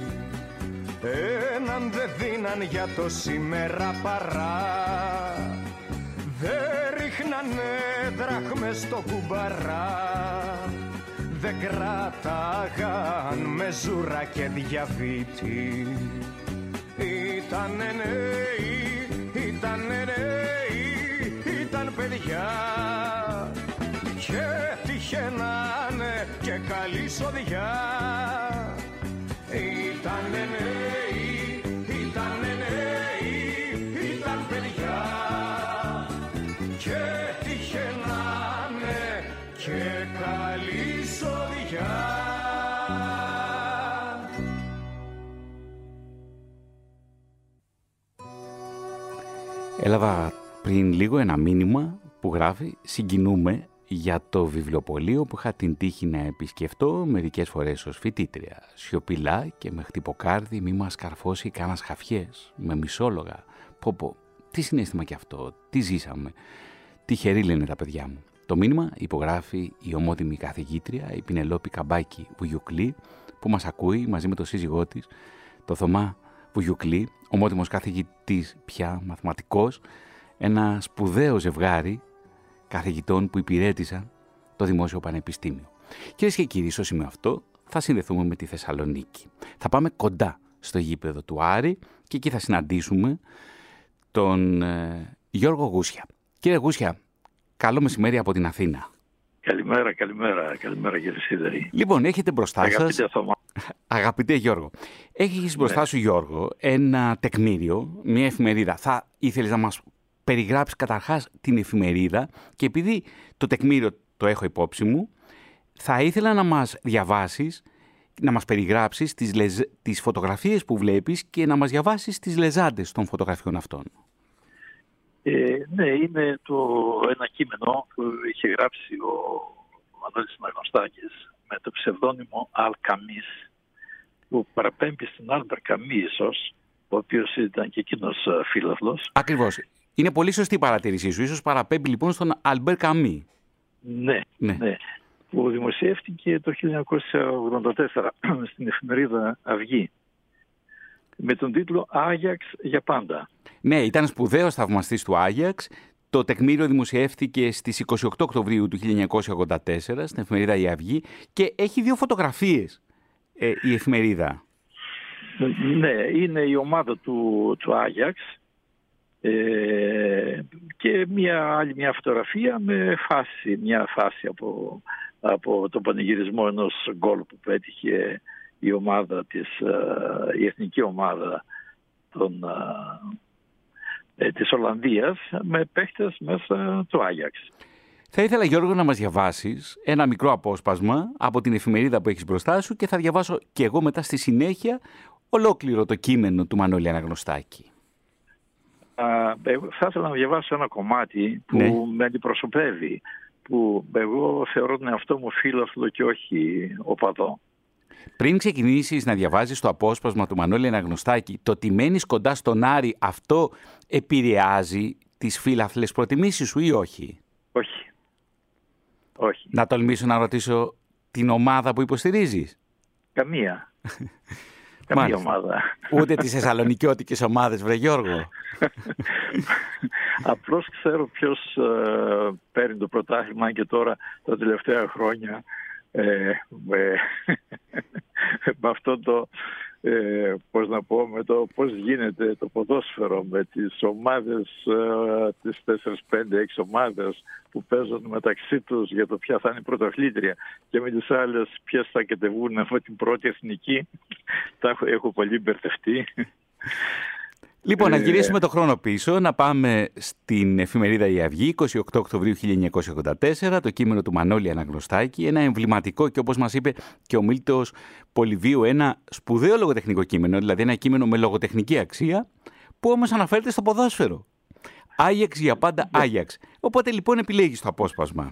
έναν δεν δίναν για το σήμερα παρά. Δεν ρίχνανε δράχμες στο κουμπαρά, δεν κράταγαν με ζούρα και διαβήτη. Ήτανε νέοι, ήταν παιδιά και τυχαίνανε και καλή σοδιά. Ήτανε νέοι, ήταν παιδιά και τυχαίνανε και καλή σοδιά. Έλαβα πριν λίγο ένα μήνυμα που γράφει «Συγκινούμε για το βιβλιοπωλείο που είχα την τύχη να επισκεφτώ μερικές φορές ως φοιτήτρια. Σιωπηλά και με χτυποκάρδι μη μας καρφώσει κάνας χαφιές, με μισόλογα. Πω, τι συναίσθημα κι αυτό, τι ζήσαμε. Τυχεροί λένε τα παιδιά μου». Το μήνυμα υπογράφει η ομότιμη καθηγήτρια, η Πινελόπη Καμπάκη Βουγιουκλή, που μας ακούει μαζί με το σύζυγό της, το Θωμά Βουγιουκλή, ομότιμος καθηγητής πια, μαθηματικός, ένα σπουδαίο ζευγάρι καθηγητών που υπηρέτησαν το Δημόσιο Πανεπιστήμιο. Κυρίες και κύριοι, στο σημείο αυτό θα συνδεθούμε με τη Θεσσαλονίκη. Θα πάμε κοντά στο γήπεδο του Άρη και εκεί θα συναντήσουμε τον Γιώργο Γούσια. Κύριε Γούσια, καλό μεσημέρι από την Αθήνα. Καλημέρα κύριε Σίδερη. Λοιπόν, έχετε μπροστά σας... Αγαπητέ Γιώργο, έχεις μπροστά σου, Γιώργο, ένα τεκμήριο, μια εφημερίδα. Θα ήθελες να μας περιγράψεις καταρχάς την εφημερίδα και επειδή το τεκμήριο το έχω υπόψη μου, θα ήθελα να μας διαβάσεις, να μας περιγράψεις τις φωτογραφίες που βλέπεις και να μας διαβάσεις τις λεζάντες των φωτογραφιών αυτών. Ναι, είναι ένα κείμενο που είχε γράψει ο Μανώλης Μαγνωστάκης με το ψευδόνυμο Αλκαμής, που παραπέμπει στην Άλμπερ Καμί ίσως, ο οποίος ήταν και εκείνος φίλαθλος. Ακριβώς. Είναι πολύ σωστή η παρατήρησή σου. Ίσως παραπέμπει λοιπόν στον Άλμπερ Καμί. Ναι. Που δημοσιεύτηκε το 1984 στην εφημερίδα Αυγή με τον τίτλο «Άγιαξ για πάντα». Ναι, ήταν σπουδαίος θαυμαστής του Άγιαξ. Το τεκμήριο δημοσιεύτηκε στις 28 Οκτωβρίου του 1984 στην εφημερίδα Η Αυγή και έχει δύο φωτογραφίες η εφημερίδα? Ναι, είναι η ομάδα του Άγιαξ και μια φωτογραφία με μια φάση από τον πανηγυρισμό ενός γκολ που πέτυχε η εθνική ομάδα της Ολλανδίας με παίχτες μέσα του Άγιαξ. Θα ήθελα, Γιώργο, να μας διαβάσεις ένα μικρό απόσπασμα από την εφημερίδα που έχεις μπροστά σου και θα διαβάσω και εγώ μετά στη συνέχεια ολόκληρο το κείμενο του Μανώλη Αναγνωστάκη. Θα ήθελα να διαβάσω ένα κομμάτι που με αντιπροσωπεύει, που εγώ θεωρώ τον εαυτό μου φίλαθλο και όχι οπαδό. Πριν ξεκινήσεις να διαβάζεις το απόσπασμα του Μανώλη Αναγνωστάκη, το ότι μένεις κοντά στον Άρη, αυτό επηρεάζει τις φίλαθλες προτιμήσεις σου ή όχι? Όχι. Να τολμήσω να ρωτήσω την ομάδα που υποστηρίζεις? Καμία ομάδα. Ούτε τις θεσσαλονικιώτικες ομάδες, βρε Γιώργο? Απλώς ξέρω ποιος παίρνει το πρωτάθλημα και τώρα τα τελευταία χρόνια με αυτό το με το πώς γίνεται το ποδόσφαιρο, με τις ομάδες, τις 4-5-6 ομάδες που παίζουν μεταξύ τους για το ποια θα είναι η πρωταθλήτρια και με τις άλλες ποιες θα κατεβούν από την πρώτη εθνική. Έχω πολύ μπερδευτεί. Λοιπόν, να γυρίσουμε το χρόνο πίσω, να πάμε στην εφημερίδα «Η Αυγή», 28 Οκτωβρίου 1984, το κείμενο του Μανώλη Αναγνωστάκη, ένα εμβληματικό και, όπως μας είπε και ο Μίλτος Πολυβίου, ένα σπουδαίο λογοτεχνικό κείμενο, δηλαδή ένα κείμενο με λογοτεχνική αξία, που όμως αναφέρεται στο ποδόσφαιρο. Άγιαξ για πάντα Άγιαξ. Οπότε λοιπόν επιλέγεις το απόσπασμα.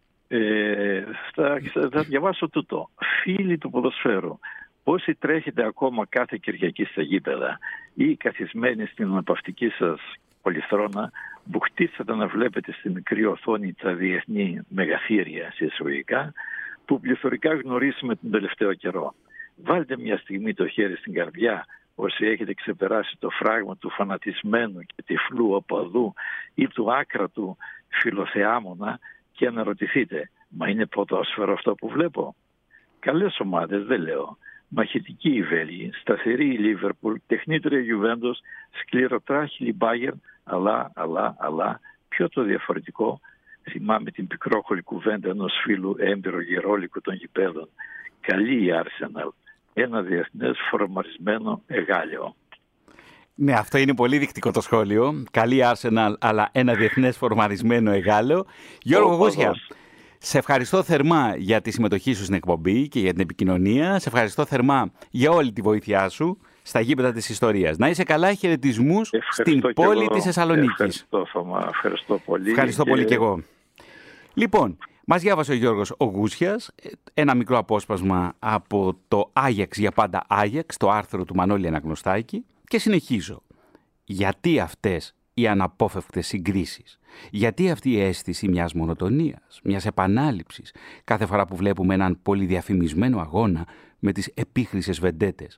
Θα διαβάσω τούτο. Φίλοι του ποδοσφαίρου, όσοι τρέχετε ακόμα κάθε Κυριακή στα γήπεδα ή καθισμένοι στην αναπαυτική σας πολυθρόνα, που χτίσατε να βλέπετε στη μικρή οθόνη τα διεθνή μεγαθύρια σε εισαγωγικά, που πληθωρικά γνωρίσουμε τον τελευταίο καιρό. Βάλτε μια στιγμή το χέρι στην καρδιά, όσοι έχετε ξεπεράσει το φράγμα του φανατισμένου και τυφλού οπαδού ή του άκρατου φιλοθεάμονα και αναρωτηθείτε, μα είναι ποδόσφαιρο αυτό που βλέπω? Καλές ομάδες δεν λέω. Μαχητική η Βέλγη, σταθερή η Λίβερπουλ, τεχνήτρια η Γιουβέντος, σκληροτράχυλη η Μπάγερν, αλλά, ποιο το διαφορετικό? Θυμάμαι την πικρόχολη κουβέντα ενός φίλου έμπειρο γερόλικου των γηπέδων. Καλή η Άρσεναλ, ένα διεθνές φορμαρισμένο εγάλαιο. Ναι, αυτό είναι πολύ δεικτικό το σχόλιο. Καλή Arsenal, αλλά ένα διεθνές φορμαρισμένο εγάλαιο. Γιώργο Γούσια, σε ευχαριστώ θερμά για τη συμμετοχή σου στην εκπομπή και για την επικοινωνία. Σε ευχαριστώ θερμά για όλη τη βοήθειά σου στα γήπεδα της ιστορίας. Να είσαι καλά, χαιρετισμούς στην πόλη της Θεσσαλονίκης. Ευχαριστώ, Θωμά. Ευχαριστώ πολύ. Ευχαριστώ πολύ και εγώ. Λοιπόν, μας διάβασε ο Γιώργος ο Γούσιας ένα μικρό απόσπασμα από το Άγιαξ για πάντα Άγιαξ, το άρθρο του Μανώλη Αναγνωστάκη, και συνεχίζω. Γιατί αυτές οι αναπόφευκτες συγκρίσεις? Γιατί αυτή η αίσθηση μιας μονοτονίας, μιας επανάληψης, κάθε φορά που βλέπουμε έναν πολυδιαφημισμένο αγώνα με τις επίχρησες βεντέτες?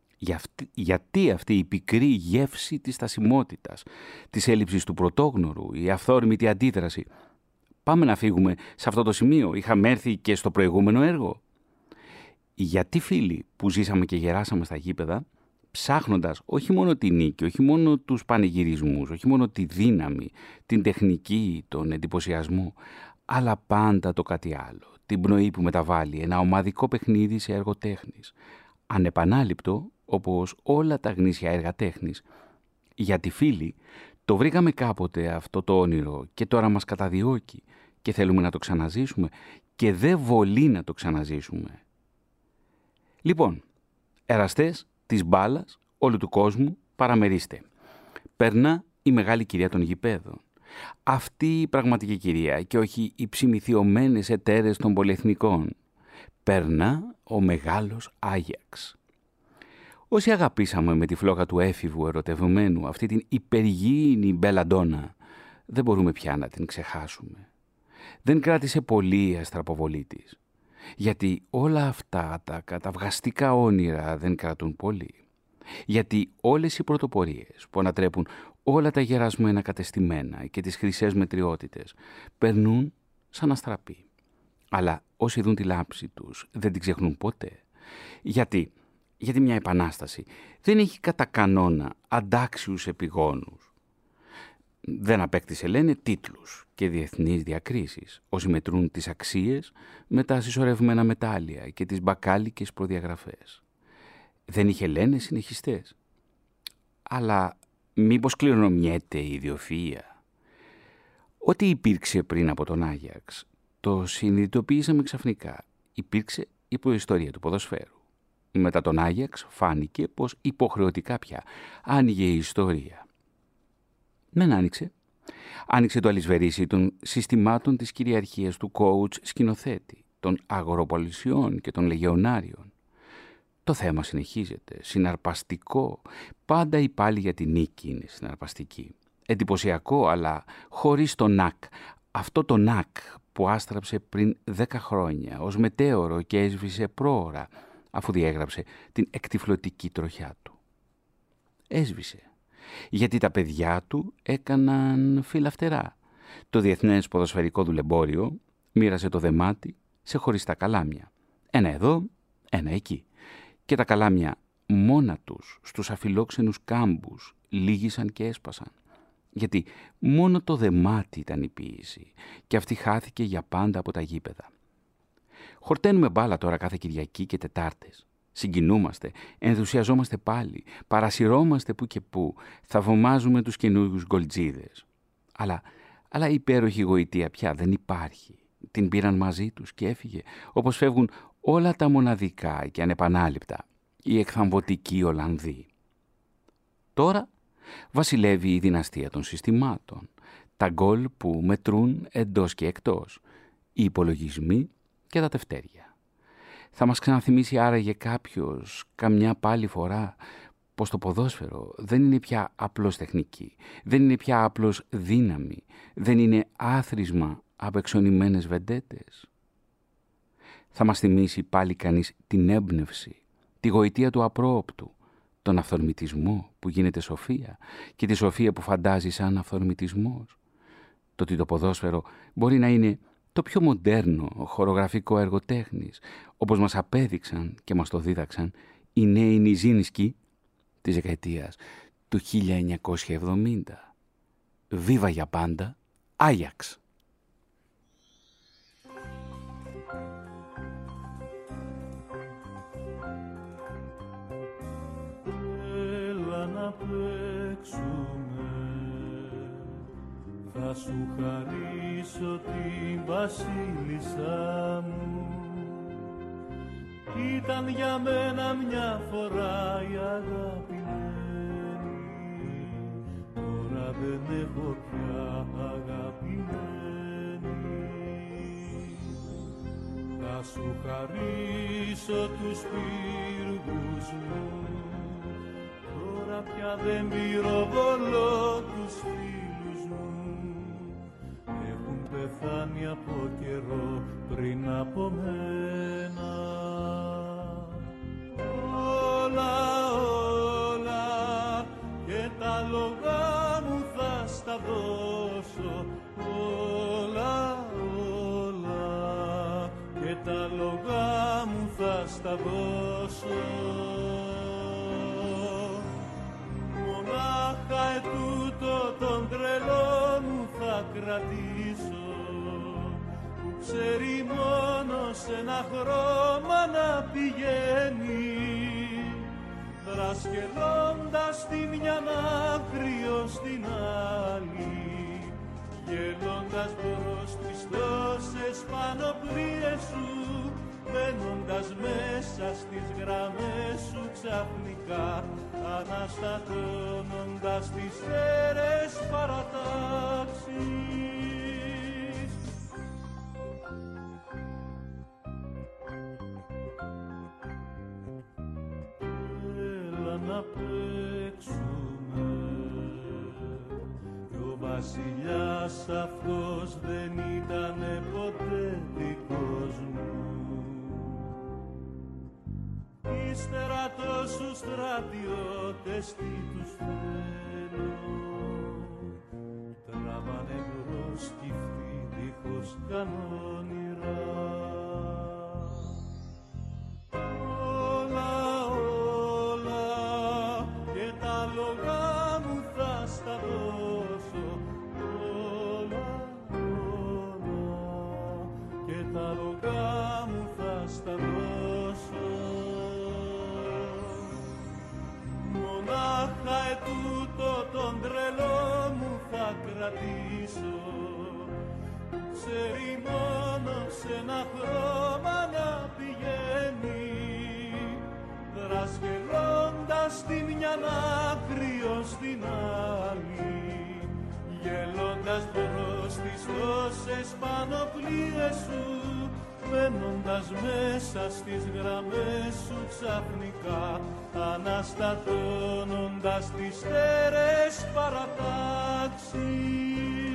Γιατί αυτή η πικρή γεύση της στασιμότητας, της έλλειψης του πρωτόγνωρου, η αυθόρμητη αντίδραση? Πάμε να φύγουμε σε αυτό το σημείο. Είχαμε έρθει και στο προηγούμενο έργο. Γιατί φίλοι που ζήσαμε και γεράσαμε στα γήπεδα, ψάχνοντας όχι μόνο την νίκη, όχι μόνο τους πανηγυρισμούς, όχι μόνο τη δύναμη, την τεχνική, τον εντυπωσιασμό, αλλά πάντα το κάτι άλλο, την πνοή που μεταβάλλει ένα ομαδικό παιχνίδι σε έργο τέχνης, ανεπανάληπτο όπως όλα τα γνήσια έργα τέχνης. Γιατί φίλοι, το βρήκαμε κάποτε αυτό το όνειρο και τώρα μας καταδιώκει και θέλουμε να το ξαναζήσουμε και δεν βολεί να το ξαναζήσουμε. Λοιπόν, εραστές της μπάλας, όλου του κόσμου, παραμερίστε. Περνά η μεγάλη κυρία των γηπέδων. Αυτή η πραγματική κυρία και όχι οι ψημιθιωμένες εταίρες των πολυεθνικών. Περνά ο μεγάλος Άγιαξ. Όσοι αγαπήσαμε με τη φλόγα του έφηβου ερωτευμένου αυτή την υπεργήινη μπελαντόνα, δεν μπορούμε πια να την ξεχάσουμε. Δεν κράτησε πολύ η αστραποβολή της. Γιατί όλα αυτά τα καταυγαστικά όνειρα δεν κρατούν πολύ. Γιατί όλες οι πρωτοπορίες που ανατρέπουν όλα τα γερασμένα κατεστημένα και τις χρυσές μετριότητες περνούν σαν αστραπή. Αλλά όσοι δουν τη λάψη τους δεν την ξεχνούν ποτέ. Γιατί μια επανάσταση δεν έχει κατά κανόνα αντάξιους επιγόνους. Δεν απέκτησε, λένε, τίτλους και διεθνείς διακρίσεις, όσοι μετρούν τις αξίες με τα συσσωρευμένα μετάλλια και τις μπακάλικες προδιαγραφές. Δεν είχε, λένε, συνεχιστές. Αλλά μήπως κληρονομιέται η ιδιοφυΐα? Ό,τι υπήρξε πριν από τον Άγιαξ, το συνειδητοποιήσαμε ξαφνικά. Υπήρξε η προϊστορία του ποδοσφαίρου. Μετά τον Άγιαξ φάνηκε πως υποχρεωτικά πια άνοιγε η ιστορία. Δεν άνοιξε. Άνοιξε το αλυσβερίσι των συστημάτων της κυριαρχίας του coach σκηνοθέτη, των αγοροπολισιών και των λεγεωνάριων. Το θέμα συνεχίζεται, συναρπαστικό. Πάντα η πάλι για την νίκη είναι συναρπαστική. Εντυπωσιακό, αλλά χωρίς το νακ. Αυτό το νακ που άστραψε πριν 10 χρόνια ως μετέωρο και έσβησε πρόωρα, αφού διέγραψε την εκτυφλωτική τροχιά του. Έσβησε, γιατί τα παιδιά του έκαναν φυλαφτερά. Το Διεθνές Ποδοσφαιρικό Δουλεμπόριο μοίρασε το δεμάτι σε χωριστά καλάμια. Ένα εδώ, ένα εκεί. Και τα καλάμια μόνα τους στους αφιλόξενους κάμπους λύγησαν και έσπασαν. Γιατί μόνο το δεμάτι ήταν η ποίηση και αυτή χάθηκε για πάντα από τα γήπεδα. Χορταίνουμε μπάλα τώρα κάθε Κυριακή και Τετάρτες. Συγκινούμαστε, ενθουσιαζόμαστε πάλι, παρασυρώμαστε που και που, θαυμάζουμε τους καινούριους γκολτζίδες. Αλλά η υπέροχη γοητεία πια δεν υπάρχει. Την πήραν μαζί τους και έφυγε, όπως φεύγουν όλα τα μοναδικά και ανεπανάληπτα, οι εκθαμβωτικοί Ολλανδοί. Τώρα βασιλεύει η δυναστεία των συστημάτων, τα γκολ που μετρούν εντός και εκτός, οι υπολογισμοί και τα τευτέρια. Θα μας ξαναθυμίσει άραγε κάποιος καμιά πάλι φορά πως το ποδόσφαιρο δεν είναι πια απλώς τεχνική, δεν είναι πια απλώς δύναμη, δεν είναι άθροισμα από εξονημένες βεντέτες. Θα μας θυμίσει πάλι κανείς την έμπνευση, τη γοητεία του απρόοπτου, τον αυθορμητισμό που γίνεται σοφία και τη σοφία που φαντάζει σαν αυθορμητισμός. Το ότι το ποδόσφαιρο μπορεί να είναι το πιο μοντέρνο χορογραφικό έργο τέχνης, όπως μας απέδειξαν και μας το δίδαξαν οι νέοι Νιζίνσκι της δεκαετίας του 1970. Βίβα για πάντα, Άγιαξ! Έλα να παίξουμε, θα σου χαρίσω την βασίλισσά μου. Ήταν για μένα μια φορά η αγαπημένη, τώρα δεν έχω πια αγαπημένη. Θα σου χαρίσω τους πύργους μου, τώρα πια δεν πυροβολώ τους φίλους μου. Έχουν πεθάνει από καιρό πριν από μένα. Όλα, όλα και τα λογά μου θα στα δώσω. Όλα, όλα και τα λογά μου θα στα δώσω. Μονάχα ετούτο τον τρελό μου θα κρατήσω, που ξέρει μόνο σε ένα χρώμα να πηγαίνει, δρασκελώντας τη μια άκρη ως την άλλη, γελώντας μπρος τις τόσες πανοπλίες σου, μπαίνοντας μέσα στις γραμμές σου ξαφνικά, αναστατώνοντας τις αίρες παρατάξεις. Έλα να παίξουμε, κι ο βασιλιάς αυτός δεν ήτανε ποτέ δικός μου. Ύστερα τόσους στρατιώτες τι τους θέλω, τραβάνε μπρος σκυφτοί δίχως κανόνιρα. κρατήσω. Ξέρει μόνο σε ένα χρώμα να πηγαίνει, δρασκελώντας τη μια άκρη ως την άλλη, γελώντας μπρος τις τόσες πανοπλίες σου, μπαίνοντας μέσα στις γραμμές σου ξαφνικά, αναστατώνοντας τις στέρες παρατάξεις.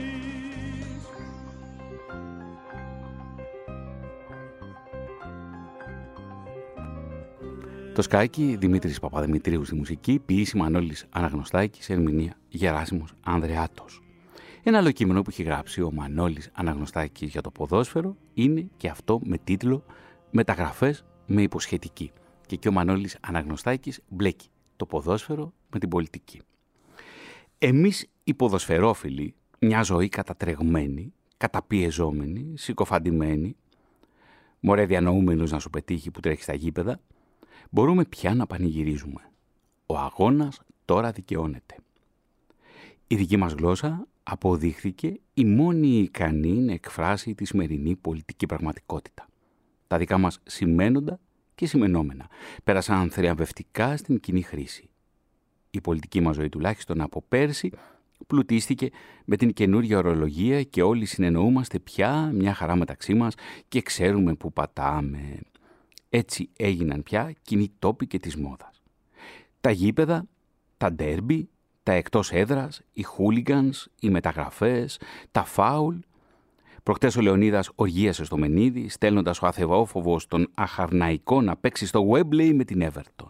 Το σκάκι Δημήτρης Παπαδημητρίου στη μουσική, ποιήση Μανώλης Αναγνωστάκης, ερμηνεία Γεράσιμος Ανδρεάτος. Ένα άλλο κείμενο που έχει γράψει ο Μανώλης Αναγνωστάκης για το ποδόσφαιρο είναι και αυτό με τίτλο «Μεταγραφές με υποσχετική». Και εκεί ο Μανώλης Αναγνωστάκης μπλέκει το ποδόσφαιρο με την πολιτική. Εμείς οι ποδοσφαιρόφιλοι, μια ζωή κατατρεγμένη, καταπιεζόμενη, συκοφαντημένη, μωρέ διανοούμενος να σου πετύχει που τρέχει στα γήπεδα, μπορούμε πια να πανηγυρίζουμε. Ο αγώνας τώρα δικαιώνεται. Η δική μας γλώσσα αποδείχθηκε η μόνη ικανή να εκφράσει τη σημερινή πολιτική πραγματικότητα. Τα δικά μας σημαίνοντα και σημενόμενα πέρασαν θριαμβευτικά στην κοινή χρήση. Η πολιτική μας ζωή τουλάχιστον από πέρσι πλουτίστηκε με την καινούργια ορολογία και όλοι συνεννοούμαστε πια μια χαρά μεταξύ μας και ξέρουμε που πατάμε. Έτσι έγιναν πια κοινοί τόποι και της μόδας. Τα γήπεδα, τα ντέρμπι, τα εκτός έδρας, οι χούλιγκανς, οι μεταγραφές, τα φάουλ. Προχτές ο Λεωνίδας οργίασε στο Μενίδη, στέλνοντας ο αθεβαόφοβος τον Αχαρναϊκό να παίξει στο Wembley με την Everton.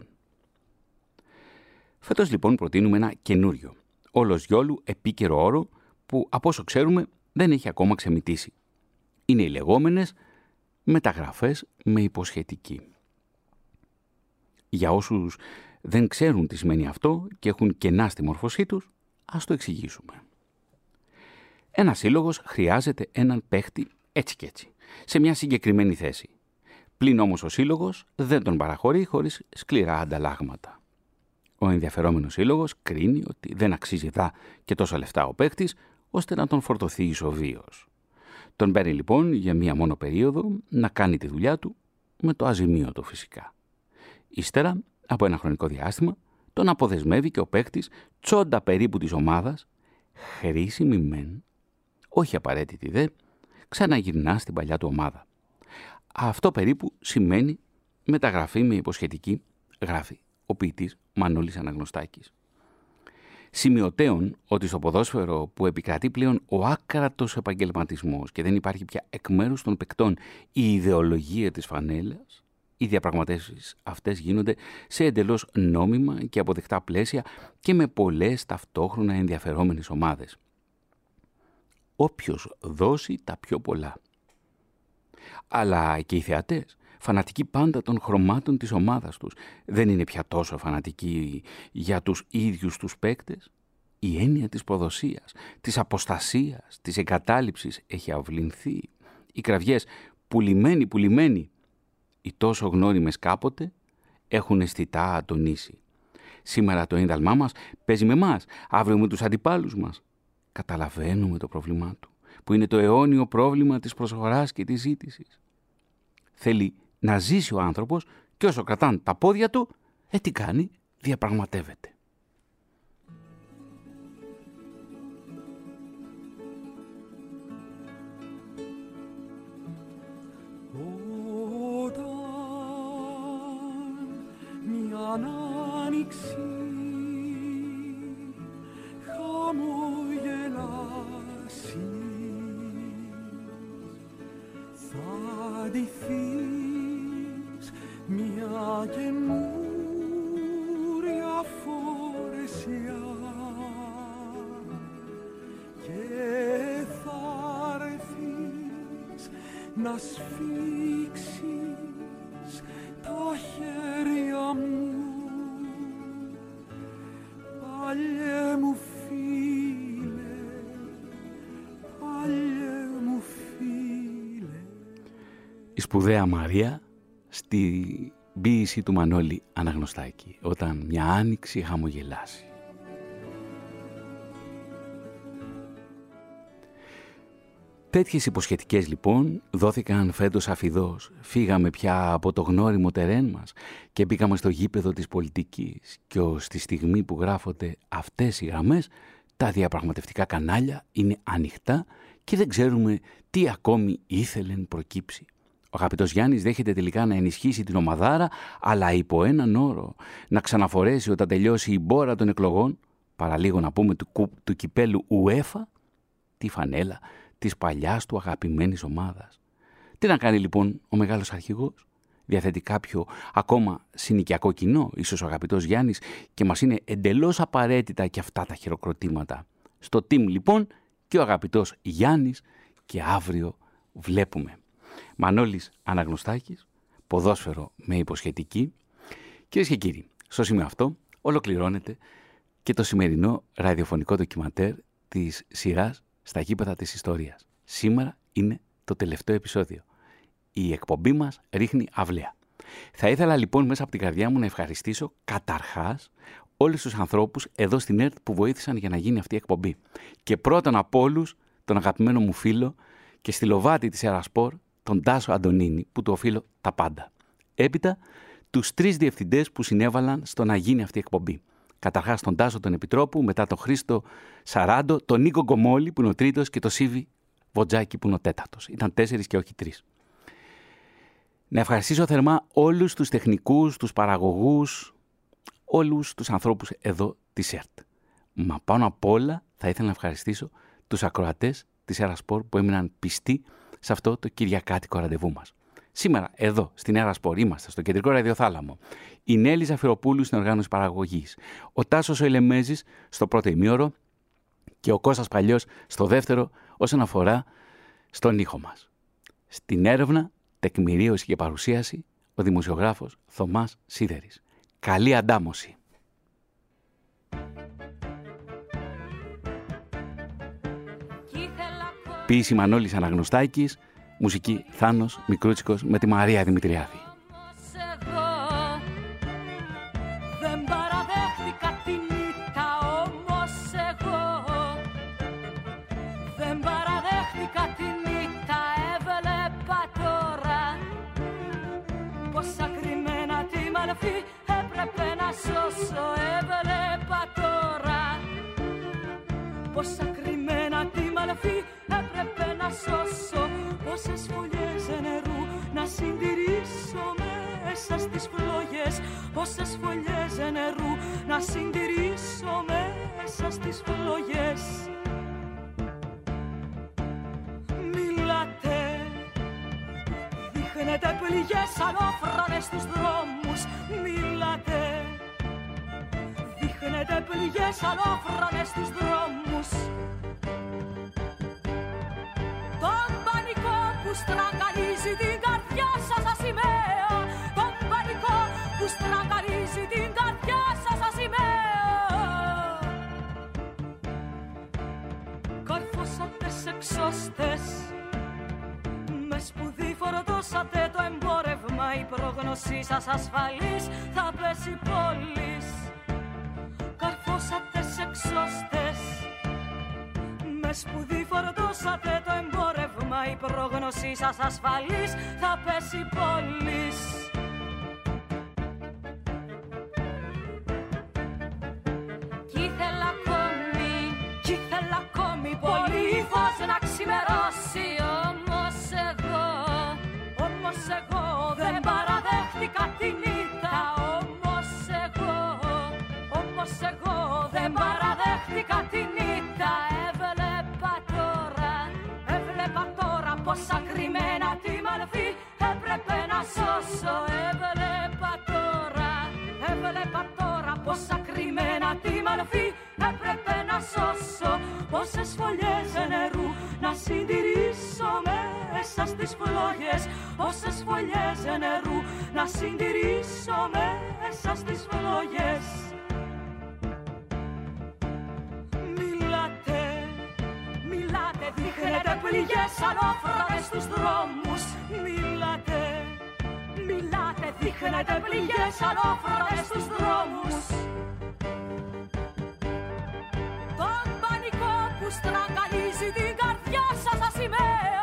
Φέτος λοιπόν προτείνουμε ένα καινούριο, όλος γιόλου επίκαιρο όρο που από όσο ξέρουμε δεν έχει ακόμα ξεμητήσει. Είναι οι λεγόμενες μεταγραφές με υποσχετική. Για όσους δεν ξέρουν τι σημαίνει αυτό και έχουν κενά στη μόρφωσή τους, ας το εξηγήσουμε. Ένας σύλλογος χρειάζεται έναν παίχτη έτσι και έτσι, σε μια συγκεκριμένη θέση. Πλην όμως ο σύλλογος δεν τον παραχωρεί χωρίς σκληρά ανταλλάγματα. Ο ενδιαφερόμενος σύλλογος κρίνει ότι δεν αξίζει δά και τόσα λεφτά ο παίχτης, ώστε να τον φορτωθεί ισοβίως. Τον παίρνει λοιπόν για μία μόνο περίοδο να κάνει τη δουλειά του με το αζημίωτο φυσικά. Ύστερα, από ένα χρονικό διάστημα, τον αποδεσμεύει και ο παίκτης τσόντα περίπου της ομάδας, χρήσιμη μεν, όχι απαραίτητη δε, ξαναγυρνά στην παλιά του ομάδα. Αυτό περίπου σημαίνει μεταγραφή με υποσχετική, γράφει ο ποιητής Μανώλης Αναγνωστάκης. Σημειωτέων ότι στο ποδόσφαιρο που επικρατεί πλέον ο άκρατος επαγγελματισμός και δεν υπάρχει πια εκ μέρους των παικτών η ιδεολογία της φανέλας, οι διαπραγματεύσεις αυτές γίνονται σε εντελώς νόμιμα και αποδεκτά πλαίσια και με πολλές ταυτόχρονα ενδιαφερόμενες ομάδες. Όποιος δώσει τα πιο πολλά. Αλλά και οι θεατές, φανατικοί πάντα των χρωμάτων της ομάδας τους, δεν είναι πια τόσο φανατικοί για τους ίδιους τους παίκτες. Η έννοια της προδοσίας, της αποστασίας, της εγκατάλειψης έχει αυλυνθεί. Οι κραυγές πουλημένοι, οι τόσο γνώριμες κάποτε, έχουν αισθητά ατονίσει. Σήμερα το ίνταλμά μας παίζει με εμάς, αύριο με τους αντιπάλους μας. Καταλαβαίνουμε το πρόβλημά του, που είναι το αιώνιο πρόβλημα της προσφοράς και της ζήτησης. Θέλει να ζήσει ο άνθρωπος και όσο κρατάνε τα πόδια του, τι κάνει, διαπραγματεύεται. Όταν άνοιξη χαμογελάσει, θα ντυθείς μια καινούρια φορεσιά και θα έρθεις να σφίξεις τα χέρια μου, παλιέ μου φίλε, παλιέ μου φίλε. Η σπουδαία Μαρία στη ποίηση του Μανώλη Αναγνωστάκη, όταν μια άνοιξη χαμογελάσει. Τέτοιες υποσχετικές λοιπόν δόθηκαν φέτος αφιδώς. Φύγαμε πια από το γνώριμο τερέν μας και μπήκαμε στο γήπεδο της πολιτικής. Και ως τη στιγμή που γράφονται αυτές οι γραμμές, τα διαπραγματευτικά κανάλια είναι ανοιχτά και δεν ξέρουμε τι ακόμη ήθελεν προκύψει. Ο αγαπητός Γιάννης δέχεται τελικά να ενισχύσει την ομαδάρα, αλλά υπό έναν όρο, να ξαναφορέσει όταν τελειώσει η μπόρα των εκλογών, παραλίγο να πούμε του κυπέλου UEFA, τη φανέλα της παλιάς του αγαπημένης ομάδας. Τι να κάνει λοιπόν ο μεγάλος αρχηγός? Διαθέτει κάποιο ακόμα συνοικιακό κοινό, ίσως ο αγαπητός Γιάννης, και μας είναι εντελώς απαραίτητα και αυτά τα χειροκροτήματα. Στο team λοιπόν και ο αγαπητός Γιάννης, και αύριο βλέπουμε. Μανώλης Αναγνωστάκης, ποδόσφαιρο με υποσχετική. Κυρίες και κύριοι, στο σημείο αυτό ολοκληρώνεται και το σημερινό ραδιοφωνικό ντοκιμαντέρ της σειράς «Στα γήπεδα της ιστορίας». Σήμερα είναι το τελευταίο επεισόδιο. Η εκπομπή μας ρίχνει αυλαία. Θα ήθελα λοιπόν μέσα από την καρδιά μου να ευχαριστήσω καταρχάς όλους τους ανθρώπους εδώ στην ΕΡΤ που βοήθησαν για να γίνει αυτή η εκπομπή. Και πρώτον από όλους τον αγαπημένο μου φίλο και στυλοβάτη της Ερασπορ, τον Τάσο Αντωνίνη, που του οφείλω τα πάντα. Έπειτα τους 3 διευθυντές που συνέβαλαν στο να γίνει αυτή η εκπομπή. Καταρχάς τον Τάσο τον Επιτρόπου, μετά τον Χρήστο Σαράντο, τον Νίκο Γκομόλη που είναι ο τρίτος και τον Σίβη Βοτζάκη που είναι ο τέταρτος. Ήταν 4 και όχι 3. Να ευχαριστήσω θερμά όλους τους τεχνικούς, τους παραγωγούς, όλους τους ανθρώπους εδώ της ΕΡΤ. Μα πάνω απ' όλα θα ήθελα να ευχαριστήσω τους ακροατές της Ερασπορ που έμειναν πιστοί σε αυτό το κυριακάτικο ραντεβού μας. Σήμερα εδώ στην Ερασπορ είμαστε στο κεντρικό ραδιοθάλαμο. Η Νέλη Ζαφυροπούλου στην οργάνωση παραγωγής. Ο Τάσος ο Ελεμέζης στο πρώτο ημίωρο και ο Κώστας Παλιός στο δεύτερο όσον αφορά στον ήχο μας. Στην έρευνα, τεκμηρίωση και παρουσίαση ο δημοσιογράφος Θωμάς Σίδερης. Καλή αντάμωση. Ποίηση Μανώλης Αναγνωστάκης, μουσική Θάνος Μικρούτσικος με τη Μαρία Δημητριάδη. Δεν παραδέχτηκα την ήττα, όμως εγώ δεν παραδέχτηκα την ήττα. Έβλεπα τώρα πόσα κρυμμένα τη μαλφή έπρεπε να σώσω. Έβλεπα τώρα πόσα κρυμμένα τη μαλφή έπρεπε να σώσω. Πόσες φωλιές νερού να συντηρήσω μέσα στις φλόγες. Πόσες φωλιές νερού να συντηρήσω μέσα στις φλόγες. Μιλάτε, δείχνετε πληγές ανώφρονες στους δρόμους. Μιλάτε, δείχνετε πληγές ανώφρονες στους δρόμους. Τον πανικό που στραγγαλίζει την καρδιά σας ασημαία. Τον πανικό που στραγγαλίζει την καρδιά σας ασημαία. Καρφώσατε σε εξώστες, με σπουδή φορτώσατε το εμπόρευμα. Η πρόγνωσή σας ασφαλής θα πέσει πόλης. Καρφώσατε σε εξώστες, με σπουδή φορτώσατε το εμπόρευμα. Η πρόγνωσή σας ασφαλής θα πέσει πόλης. Κι ήθελα ακόμη πολύ φως να ξημερώσει. Όμως εγώ δεν παραδέχτηκα την ήττα. Όμως εγώ δεν παραδέχτηκα την ήττα. Έβλεπα τώρα πόσα κρυμμένα τη μαλφή έπρεπε να σώσω. Έβλεπα τώρα πόσα κρυμμένα τη μαλφή έπρεπε να σώσω. Πόσες φωλιές νερού να συντηρήσω μέσα στις φλόγες. Πόσες φωλιές νερού να συντηρήσω μέσα στις φλόγες. Μιλάτε, δείχνετε πληγές ανώφρονες στους δρόμους. Μιλάτε, δείχνετε πληγές ανώφρονες στους δρόμους. Τον πανικό που στραγγαλίζει την καρδιά σας ασημαία.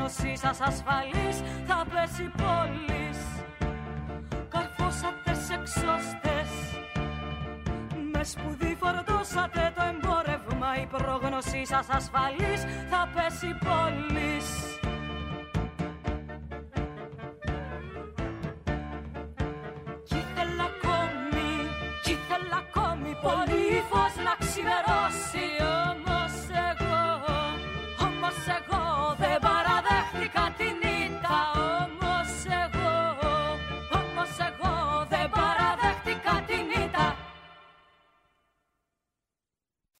πρόγνωσή σας ασφαλής, θα πέσει η πόλης. Καρφώσατε σε εξώστες, με σπουδή φορτώσατε το εμπόρευμα, η πρόγνωσή σας ασφαλής, θα πέσει η πόλης.